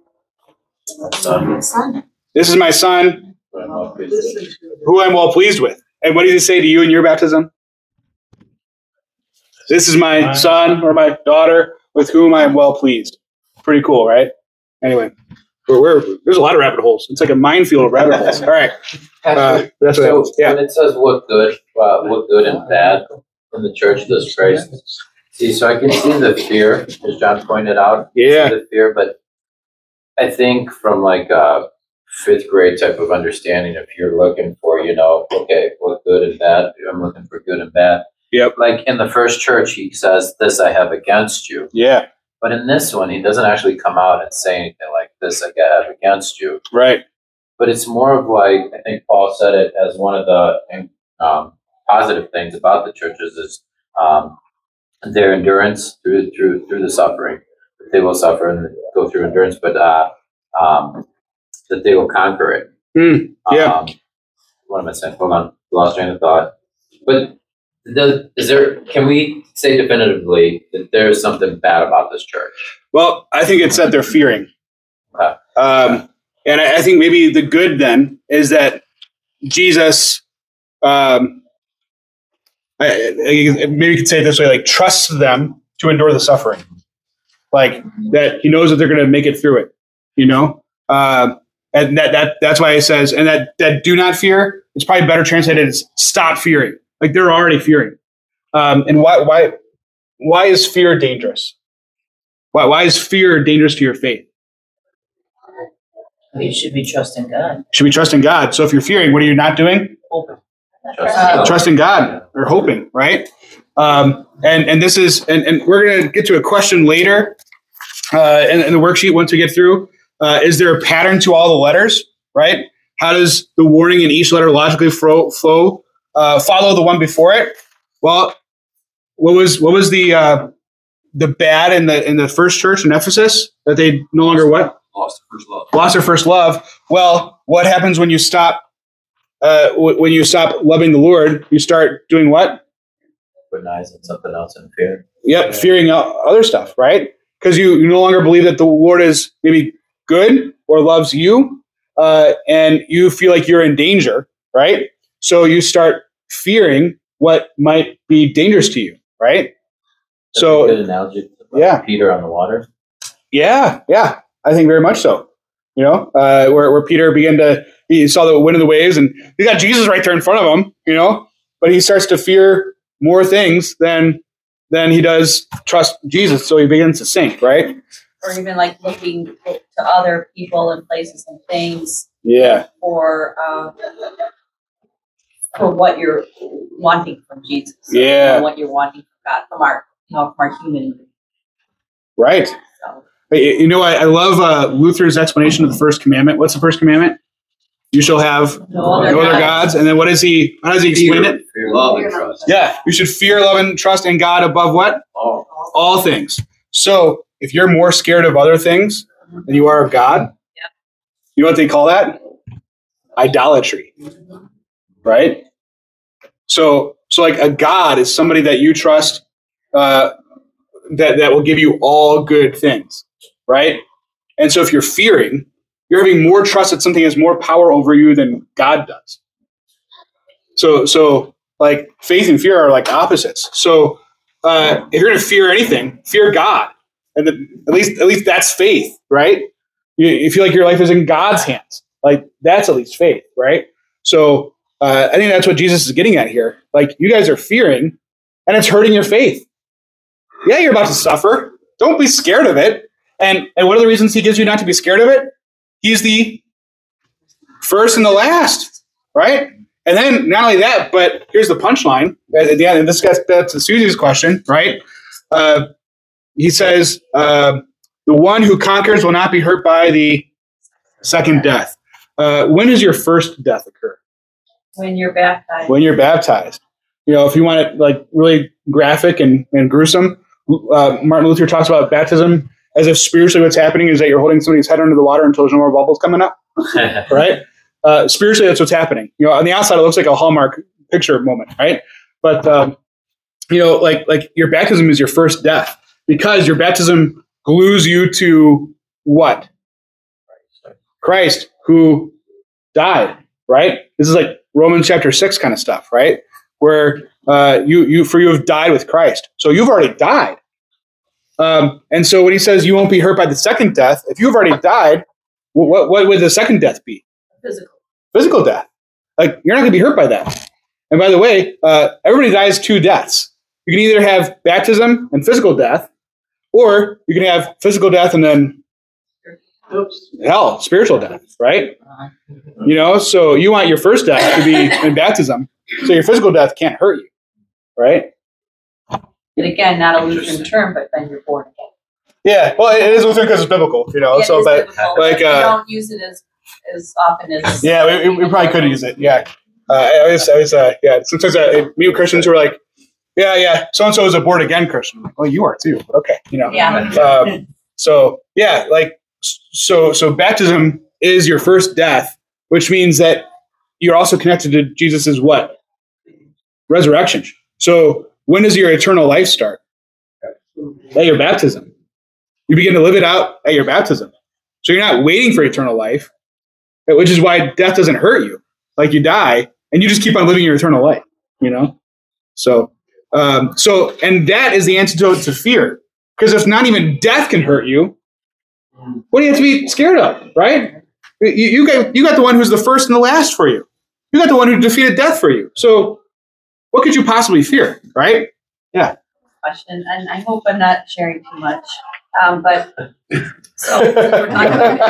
Son.
Son.
This is my Son,
But I'm not pleased with it.
who I'm well pleased with. And what does he say to you in your baptism? This is my son or my daughter with whom I am well pleased. Pretty cool, right? Anyway, we're, we're, there's a lot of rabbit holes. It's like a minefield of rabbit holes. All right. Uh, that's what
So
happens. Yeah.
when it says what good, uh, what good and bad in the church does Christ. See, so I can see the fear, as John pointed out.
Yeah.
The fear, but I think from like a fifth grade type of understanding, if you're looking for, you know, okay, what good and bad, I'm looking for good and bad.
Yep.
Like in the first church, he says, "This I have against you."
Yeah.
But in this one, he doesn't actually come out and say anything like, "This I have against you."
Right.
But it's more of like, I think Paul said it as one of the um, positive things about the churches is um, their endurance through through through the suffering. That they will suffer and go through endurance, but uh, um, that they will conquer it.
Mm, yeah.
Um, what am I saying? Hold on, lost train of thought. But the, is there? Can we say definitively that there is something bad about this church?
Well, I think it's that they're fearing.
Okay.
Um, and I, I think maybe the good then is that Jesus, um, I, I, maybe you could say it this way, like trusts them to endure the suffering. Like that he knows that they're going to make it through it, you know? Uh, and that, that that's why it says, and that, that do not fear, it's probably better translated as stop fearing. Like they're already fearing. Um, and why, why, why is fear dangerous? Why, why is fear dangerous to your faith?
You should be trusting God.
Should be trusting God. So if you're fearing, what are you not doing?
Open.
Trust
Trusting God or hoping, right? Um, and and this is, and, and we're going to get to a question later uh, in, in the worksheet once we get through. Uh, is there a pattern to all the letters, right? How does the warning in each letter logically flow, flow uh, follow the one before it? Well, what was what was the uh, the bad in the in the first church in Ephesus that they no longer what?
Lost the first love.
Lost their first love. Well, what happens when you stop? Uh, w- when you stop loving the Lord, you start doing what?
Putting eyes on something else in fear.
Yep, fearing o- other stuff, right? Because you, you no longer believe that the Lord is maybe good or loves you, uh, and you feel like you're in danger, right? So you start fearing what might be dangerous to you, right?
That's
So
a good analogy. About
yeah.
Peter on the water.
Yeah, yeah, I think very much so. You know, uh, where where Peter began to, he saw the wind of the waves, and he got Jesus right there in front of him. You know, but he starts to fear more things than than he does trust Jesus. So he begins to sink, right?
Or even like looking to other people and places and things
Yeah,
for uh, for what you're wanting from Jesus.
Yeah.
Or what you're wanting from God, from our, you know, from our human.
right.
So,
Hey, you know, I, I love uh, Luther's explanation of the first commandment. What's the first commandment? You shall have
No other
no other
gods.
gods. And then what is he? How does he explain it?
Fear, love, and trust.
Yeah, you should fear, love, and trust in God above what?
Oh,
All things. So if you're more scared of other things than you are of God,
Yeah.
you know what they call that? Idolatry. Right? So, so like a God is somebody that you trust uh, that, that will give you all good things. Right? And so if you're fearing, you're having more trust that something has more power over you than God does. So, so like faith and fear are like opposites. So uh, if you're going to fear anything, fear God. And the, at least, at least that's faith, right? You, you feel like your life is in God's hands. Like that's at least faith, right? So uh, I think that's what Jesus is getting at here. Like you guys are fearing and it's hurting your faith. Yeah, you're about to suffer. Don't be scared of it. And and what are the reasons he gives you not to be scared of it? He's the first and the last, right? And then not only that, but here's the punchline at the end. And this gets back to Susie's question, right? Uh, he says, uh, the one who conquers will not be hurt by the second death. Uh, when does your first death occur?
when you're baptized.
When you're baptized. You know, if you want it like really graphic and, and gruesome, uh, Martin Luther talks about baptism as if spiritually what's happening is that you're holding somebody's head under the water until there's no more bubbles coming up, right? Uh, spiritually, that's what's happening. You know, on the outside, it looks like a Hallmark picture moment, right? But, um, you know, like like your baptism is your first death because your baptism glues you to what? Christ, who died, right? This is like Romans chapter six kind of stuff, right? Where uh, you you for you have died with Christ, so you've already died. Um, and so when he says you won't be hurt by the second death, if you've already died, what what would the second death be?
Physical.
Physical death. Like you're not going to be hurt by that. And by the way, uh, everybody dies two deaths. You can either have baptism and physical death, or you can have physical death and then Oops. hell, spiritual death, right? You know, so you want your first death to be in baptism, so your physical death can't hurt you, right?
And again, not a Lutheran term, but then you're born again.
Yeah, well, it is Lutheran because it's biblical, you know.
Yeah,
so,
it is
but
biblical,
like,
but we
uh,
don't use it as as often as.
yeah, we, we probably could use it. Yeah, Uh, I was, I was, uh, yeah. Sometimes I meet with Christians who are like, "Yeah, yeah, so and so is a born again Christian." I'm like, well, you are too. Okay, you know.
Yeah.
Um, so yeah, like so, so baptism is your first death, which means that you're also connected to Jesus's what? Resurrection. So when does your eternal life start? At your baptism. You begin to live it out at your baptism. So you're not waiting for eternal life, which is why death doesn't hurt you. Like you die and you just keep on living your eternal life, you know? So, um, so, and that is the antidote to fear. Because if not even death can hurt you, what do you have to be scared of, right? You, you got, you got the one who's the first and the last for you. You got the one who defeated death for you. So what could you possibly fear, right? Yeah.
Question, and I hope I'm not sharing too much. Um, but so we're talking about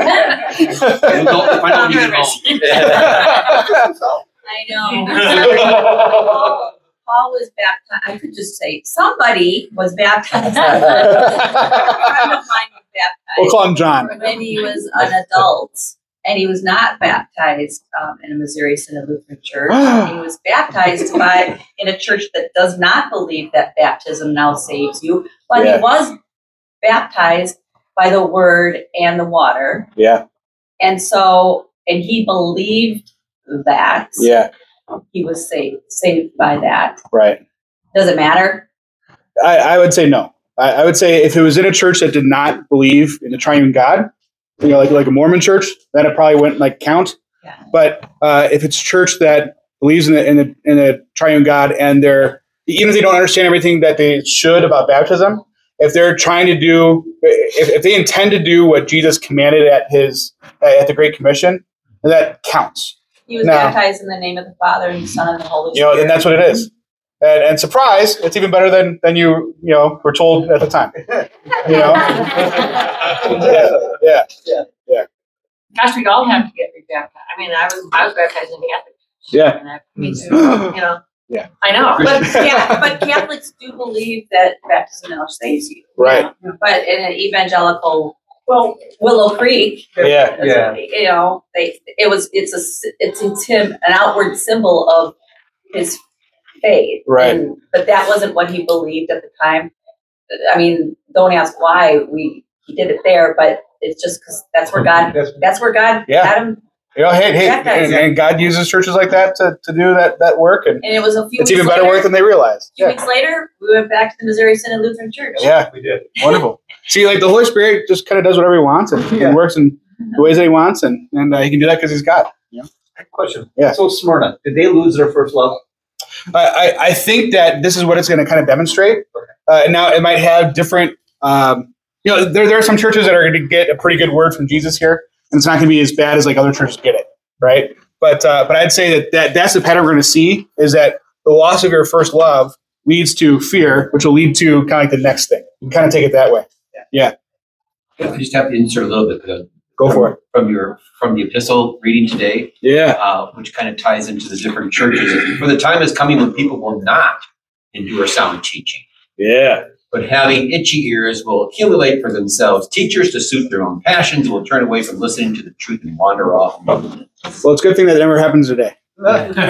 I know. Paul, Paul was baptized. I could just say somebody was baptized. A friend of mine was baptized.
We'll call him John.
When he was an adult, and he was not baptized um, in a Missouri Synod Lutheran church. He was baptized by in a church that does not believe that baptism now saves you, but
Yeah.
he was baptized by the word and the water.
Yeah.
And so, and he believed that
Yeah.
he was saved, saved by that.
Right.
Does it matter?
I, I would say no. I, I would say if it was in a church that did not believe in the triune God, you know, like like a Mormon church, then it probably wouldn't like count.
Yeah.
But uh, if it's a church that believes in the in the in the triune God and they're even if they don't understand everything that they should about baptism, if they're trying to do if, if they intend to do what Jesus commanded at his at the Great Commission, then that counts.
He was
No.
baptized in the name of the Father and the Son and the Holy
You know,
Spirit.
then that's what it is. And, and surprise, it's even better than than you you know were told at the time. You know. yeah. Yeah.
Gosh, we'd all have to get rebaptized. I mean, I was I was baptized in the Catholic Church.
Yeah.
And I, me too. You know.
Yeah.
I know.
But, yeah, but Catholics do believe that baptism now saves you.
Right.
But in an evangelical, well, Willow Creek,
Yeah.
Yeah.
you know, they it was it's a it's it's him an outward symbol of his faith.
Right.
And- but that wasn't what he believed at the time. I mean, don't ask why we he did it there, but it's just because that's where God that's where God
Yeah.
had him.
You know, hey, hey,
Baptized.
and, and God uses churches like that to, to do that that work, and
And it was a few
it's
weeks
even better
later,
work than they realize.
A few
Yeah.
weeks later, we went back to the Missouri Synod Lutheran Church.
Yeah,
We did.
wonderful. See, like the Holy Spirit just kind of does whatever he wants and,
Yeah.
and works in the ways that he wants, and and uh, he can do that because he's God. You know?
Question.
Yeah.
So Smyrna, did they lose their first love?
I, I I think that this is what it's going to kind of demonstrate. Uh, and now it might have different. Um, you know, there there are some churches that are going to get a pretty good word from Jesus here, and it's not going to be as bad as like other churches get it, right? But uh, but I'd say that, that that's the pattern we're going to see is that the loss of your first love leads to fear, which will lead to kind of like the next thing. You can kind of take it that way. Yeah,
I just have to insert a little bit. uh,
go for it.
From your from the epistle reading today,
Yeah,
uh, which kind of ties into the different churches. For the time is coming when people will not endure sound teaching,
yeah,
but having itchy ears will accumulate for themselves teachers to suit their own passions, will turn away from listening to the truth and wander off.
well, it's a good thing that never happens today.
I mean, when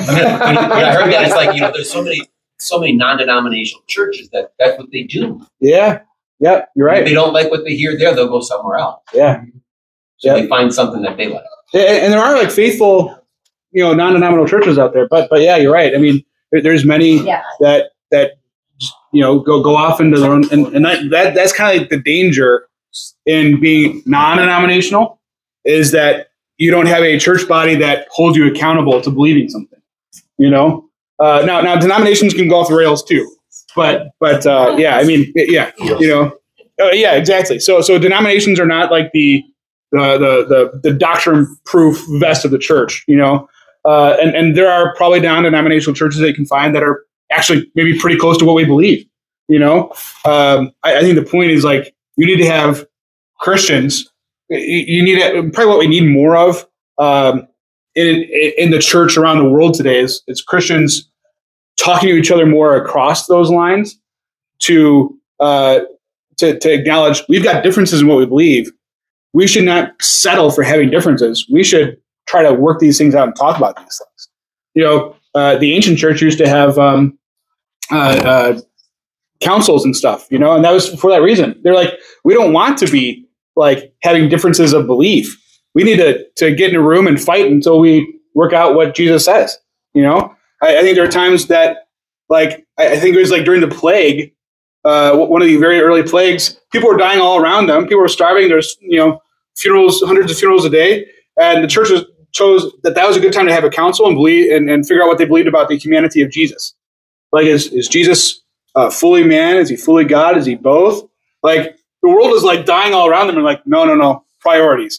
I heard that, it's like, you know, there's so many, so many non-denominational churches that that's what they do.
Yeah, yeah, you're
If
right.
they don't like what they hear there, they'll go somewhere else.
Yeah.
So
Yeah.
they find something that they like.
And, and there are like faithful, you know, non-denominational churches out there. But but yeah, you're right. I mean, there, there's many
Yeah.
that that you know go go off into their own, and, and that, that that's kind of like the danger in being non-denominational is that you don't have a church body that holds you accountable to believing something. You know, uh, now now denominations can go off the rails too. But but uh, yeah, I mean yeah, you know, uh, yeah, exactly. So so denominations are not like the the the the, the doctrine proof vest of the church, you know, uh, and and there are probably non-denominational churches that you can find that are actually maybe pretty close to what we believe, you know. Um, I, I think the point is like you need to have Christians. You, you need to, probably what we need more of um, in in the church around the world today is it's Christians talking to each other more across those lines to uh, to to acknowledge we've got differences in what we believe. We should not settle for having differences. We should try to work these things out and talk about these things. you know, uh, the ancient church used to have um, uh, uh, councils and stuff, you know, and that was for that reason. They're like, we don't want to be like having differences of belief. We need to, to get in a room and fight until we work out what Jesus says. You know, I, I think there are times that, like, I, I think it was like during the plague, uh, one of the very early plagues, people were dying all around them. People were starving. There's, you know, funerals, hundreds of funerals a day. And the church was, chose that that was a good time to have a council and believe and, and figure out what they believed about the humanity of Jesus. Like, is, is Jesus uh, fully man? Is he fully God? Is he both? Like, the world is like dying all around them. And like, no, no, no, priorities.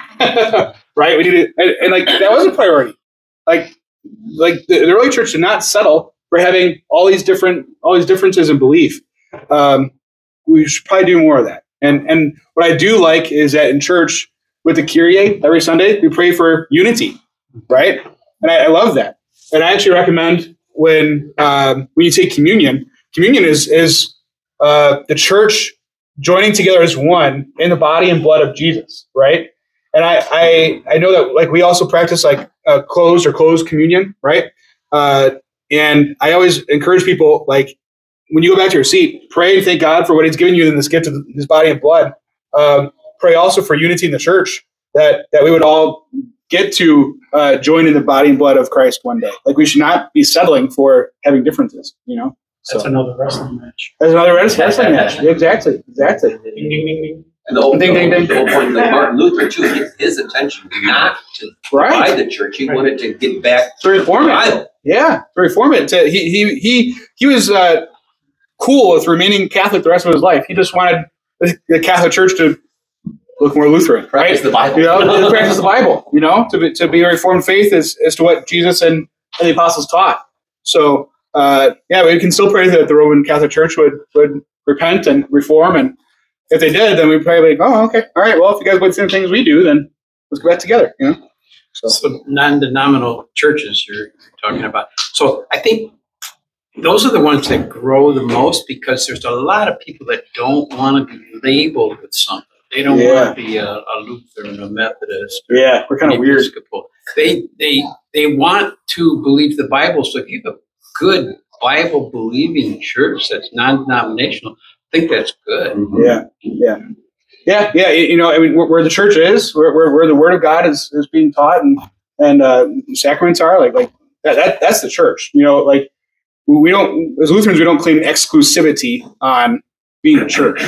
Right? We need to, and, and like, that was a priority. Like, like the, the early church did not settle for having all these different, all these differences in belief. Um, we should probably do more of that. And and what I do like is that in church with the Kyrie every Sunday, we pray for unity, right? And I, I love that. And I actually recommend when um, when you take communion, communion is is uh, the church joining together as one in the body and blood of Jesus, right? And I I, I know that like we also practice like uh, closed or closed communion, right? Uh, and I always encourage people, like, when you go back to your seat, pray and thank God for what he's given you in this gift of his body and blood. Um, pray also for unity in the church, that, that we would all get to uh, join in the body and blood of Christ one day. Like, we should not be settling for having differences, you know? So,
That's another wrestling match.
That's another wrestling match. Exactly. Exactly.
Ding, ding, ding, ding.
And the whole,
Ding, ding, ding.
the whole point, like Martin Luther too, his, his intention not to
Right.
divide the church. He wanted to get back
To reform it.
Bible.
Yeah, to reform it. To, he, he, he, he was uh, cool with remaining Catholic the rest of his life. He just wanted the, the Catholic Church to look more Lutheran, right?
Practice the Bible.
You know, to practice the Bible, you know, to be, to be a reformed faith as, as to what Jesus and, and the apostles taught. So, uh, yeah, we can still pray that the Roman Catholic Church would, would repent and reform. And if they did, then we'd probably be like, oh, okay. All right, well, if you guys believe the same things we do, then let's go back together, you know? So,
So non-denominational churches you're talking about. So I think those are the ones that grow the most, because there's a lot of people that don't want to be labeled with something. They don't
Yeah.
want to be a, a Lutheran, a Methodist, or
yeah, we're kind of weird.
Episcopal. They they they want to believe the Bible. So if you have a good Bible believing church that's non-denominational, I think that's good.
Yeah, yeah, yeah, yeah. You know, I mean, where, where the church is, where, where where the Word of God is, is being taught, and and uh, sacraments are, like like that, that. That's the church. You know, like we don't, as Lutherans, we don't claim exclusivity on being a church.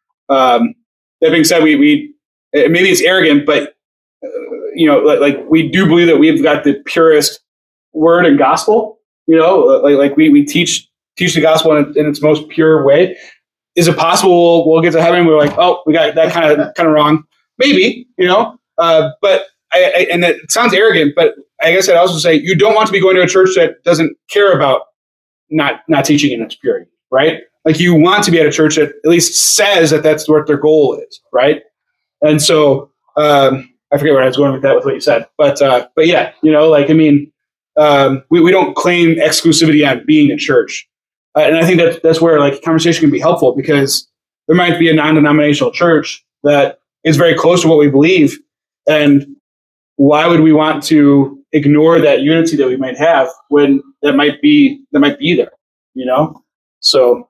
Um, that being said, we we maybe it's arrogant, but uh, you know, like, like we do believe that we've got the purest Word and gospel. You know, like like we we teach teach the gospel in, in its most pure way. Is it possible we'll, we'll get to heaven and we're like, oh, we got that kind of kind of wrong? Maybe, you know. Uh, but I, I and it sounds arrogant, but I guess I'd also say you don't want to be going to a church that doesn't care about not not teaching in its purity, right? Like, you want to be at a church that at least says that that's what their goal is, right? And so um, I forget where I was going with that with what you said, but uh, but yeah, you know, like I mean, um, we we don't claim exclusivity on being a church. Uh, and I think that that's where like conversation can be helpful, because there might be a non-denominational church that is very close to what we believe. And why would we want to ignore that unity that we might have when that might be, that might be there, you know? So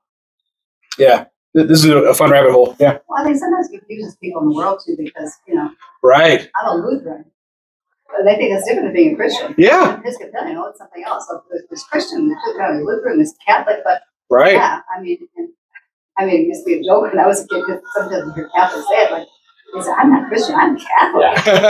yeah, th- this is a, a fun rabbit hole. Yeah.
Well, I think sometimes it confuses people in the world too, because, you know,
Right.
I'm a Lutheran, but they think it's different than being a Christian.
Yeah.
I'm Episcopalian, oh, it's something else. So there's, there's Christian, there's Lutheran, there's Catholic, but
Right.
yeah, I mean, and, I mean, it used to be a joke when I was a kid, because sometimes you hear Catholics say it, like, they say, I'm not Christian, I'm Catholic.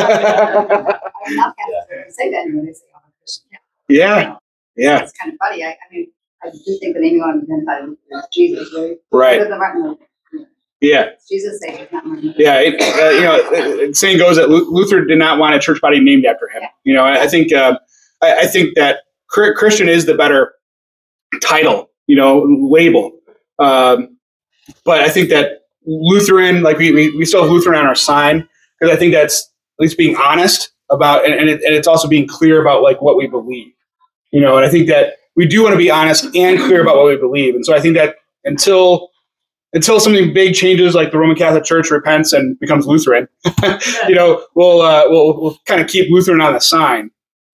I'm not Catholic. They don't say that anymore, they say, oh, I'm Christian.
Yeah. Yeah.
It's kind of funny. I, I mean, I do think the name you want to identify is Jesus, right?
Right.
Other than Martin Luther.
Yeah.
It's Jesus' Savior, not Martin Luther.
Yeah, it, uh, you know, it, saying goes that Lu- Luther did not want a church body named after him. You know, I, I think uh, I, I think that Christian is the better title, you know, label. Um, but I think that Lutheran, like we, we, we still have Lutheran on our sign, because I think that's at least being honest about, and, and, it, and it's also being clear about like what we believe, you know. And I think that we do want to be honest and clear about what we believe. And so I think that until until something big changes, like the Roman Catholic Church repents and becomes Lutheran, you know, we'll, uh, we'll we'll kind of keep Lutheran on the sign.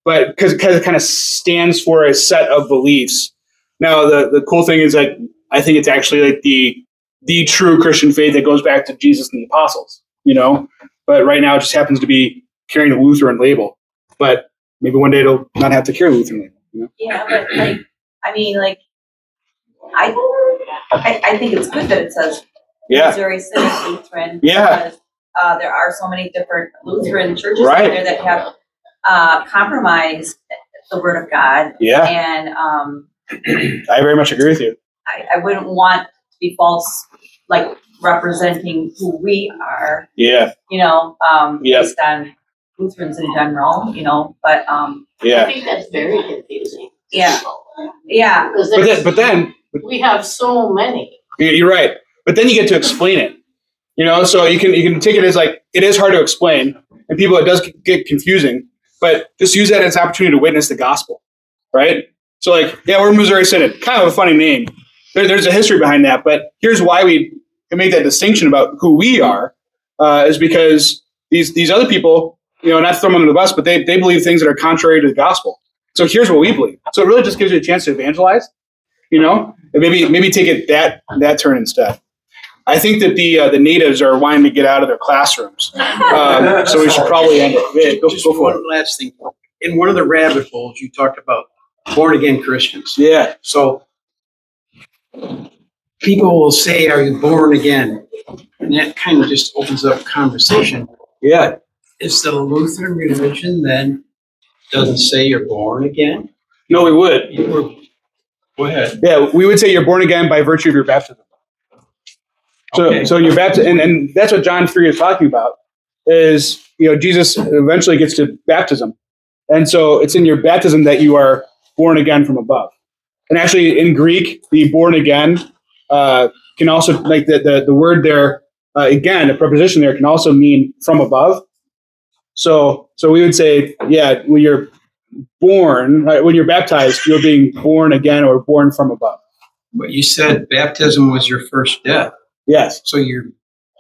but because it kind of stands for a set of beliefs. Now, the, the cool thing is that I think it's actually like the the true Christian faith that goes back to Jesus and the apostles, you know. But right now, it just happens to be carrying a Lutheran label. But maybe one day it'll not have to carry a Lutheran label. You know?
Yeah, but like, I mean, like, I, I, I think it's good that it says
Yeah.
Missouri Synod Lutheran.
Yeah.
Because, uh, there are so many different Lutheran churches
Right.
out there that have uh, compromised the Word of God.
Yeah.
And um,
I very much agree with you.
I, I wouldn't want to be false, like representing who we are.
Yeah.
You know, um,
Yep.
based on Lutherans in general. You know, but um,
I
Yeah.
think that's very confusing.
Yeah. yeah.
Because
But then,
there's,
but then
we have so many.
you're right. But then you get to explain it. You know, so you can you can take it as like it is hard to explain, and people it does get confusing. But just use that as an opportunity to witness the gospel, right? So like, yeah, we're Missouri Synod, kind of a funny name. There, there's a history behind that, but here's why we can make that distinction about who we are, uh, is because these these other people, you know, not to throw them under the bus, but they they believe things that are contrary to the gospel. So here's what we believe. So it really just gives you a chance to evangelize, you know, and maybe maybe take it that that turn instead. I think that the uh, the natives are wanting to get out of their classrooms, um, so we should probably end it. Yeah, go,
Just
go for
one
it.
last thing. In one of the rabbit holes, you talked about born again Christians.
Yeah,
So people will say, "Are you born again?" And that kind of just opens up conversation.
yeah.
Is the Lutheran religion then doesn't say you're born again?
No, we would.
You were, go ahead.
Yeah, we would say you're born again by virtue of your baptism. So,
Okay.
so you're baptized, and, and that's what John three is talking about. Is you know Jesus eventually gets to baptism, and so it's in your baptism that you are born again from above. And actually, in Greek, the born again uh, can also like the the, the word there uh, again, the preposition there can also mean from above. So, so we would say, yeah, when you're born, right, when you're baptized, you're being born again or born from above.
But you said baptism was your first death.
Yes,
So you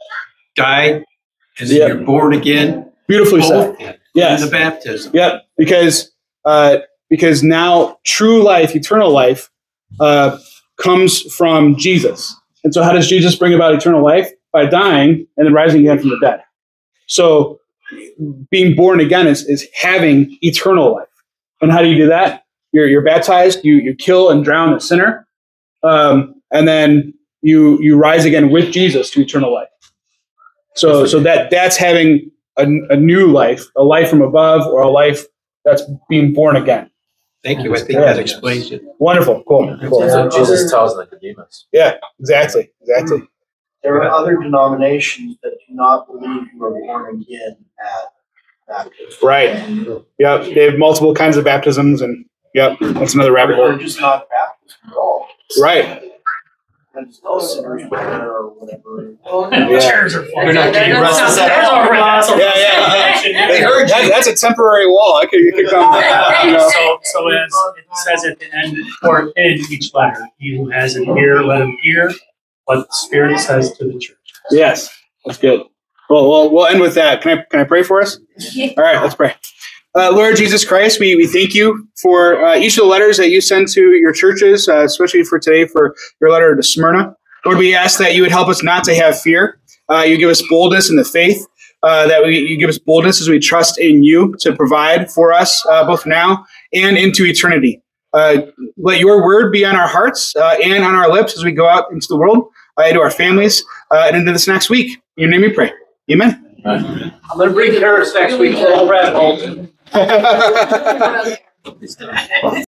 died and then
Yeah.
you're born again.
beautifully said.
Both
Yes.
in the baptism.
Yep, because uh, because now true life, eternal life, uh, comes from Jesus. And so, how does Jesus bring about eternal life? By dying and then rising again from the dead. So, being born again is is having eternal life. And how do you do that? You're you're baptized. You you kill and drown the sinner, um, and then you you rise again with Jesus to eternal life. So so that that's having a, a new life, a life from above, or a life that's being born again.
Thank you. I think that explains it.
Wonderful, cool, cool.
So Jesus tells Nicodemus.
Yeah, exactly, exactly.
There are other denominations that do not believe you are born again at baptism.
Right. Yep. They have multiple kinds of baptisms, and yep, that's another rabbit
They're
hole.
just not Baptist at all.
Right.
And it's no sinner's prayer or whatever.
Yeah.
Chairs are
You're not getting arrested.
Yeah, yeah. They heard that, that's a temporary wall. I could, you could come. You know.
So, so as it says at the end, or in each letter, he who has an ear, let him hear what the Spirit says to the church.
Yes, that's good. Well, well, we'll end with that. Can I can I pray for us? All right, let's pray. Uh, Lord Jesus Christ, we, we thank you for uh, each of the letters that you send to your churches, uh, especially for today, for your letter to Smyrna. Lord, we ask that you would help us not to have fear. Uh, you give us boldness in the faith, uh, that we, you give us boldness as we trust in you to provide for us uh, both now and into eternity. Uh, let your word be on our hearts uh, and on our lips as we go out into the world, uh, into our families, uh, and into this next week. In your name we pray. Amen.
I'm going to bring carrots next week for all rabbit holes.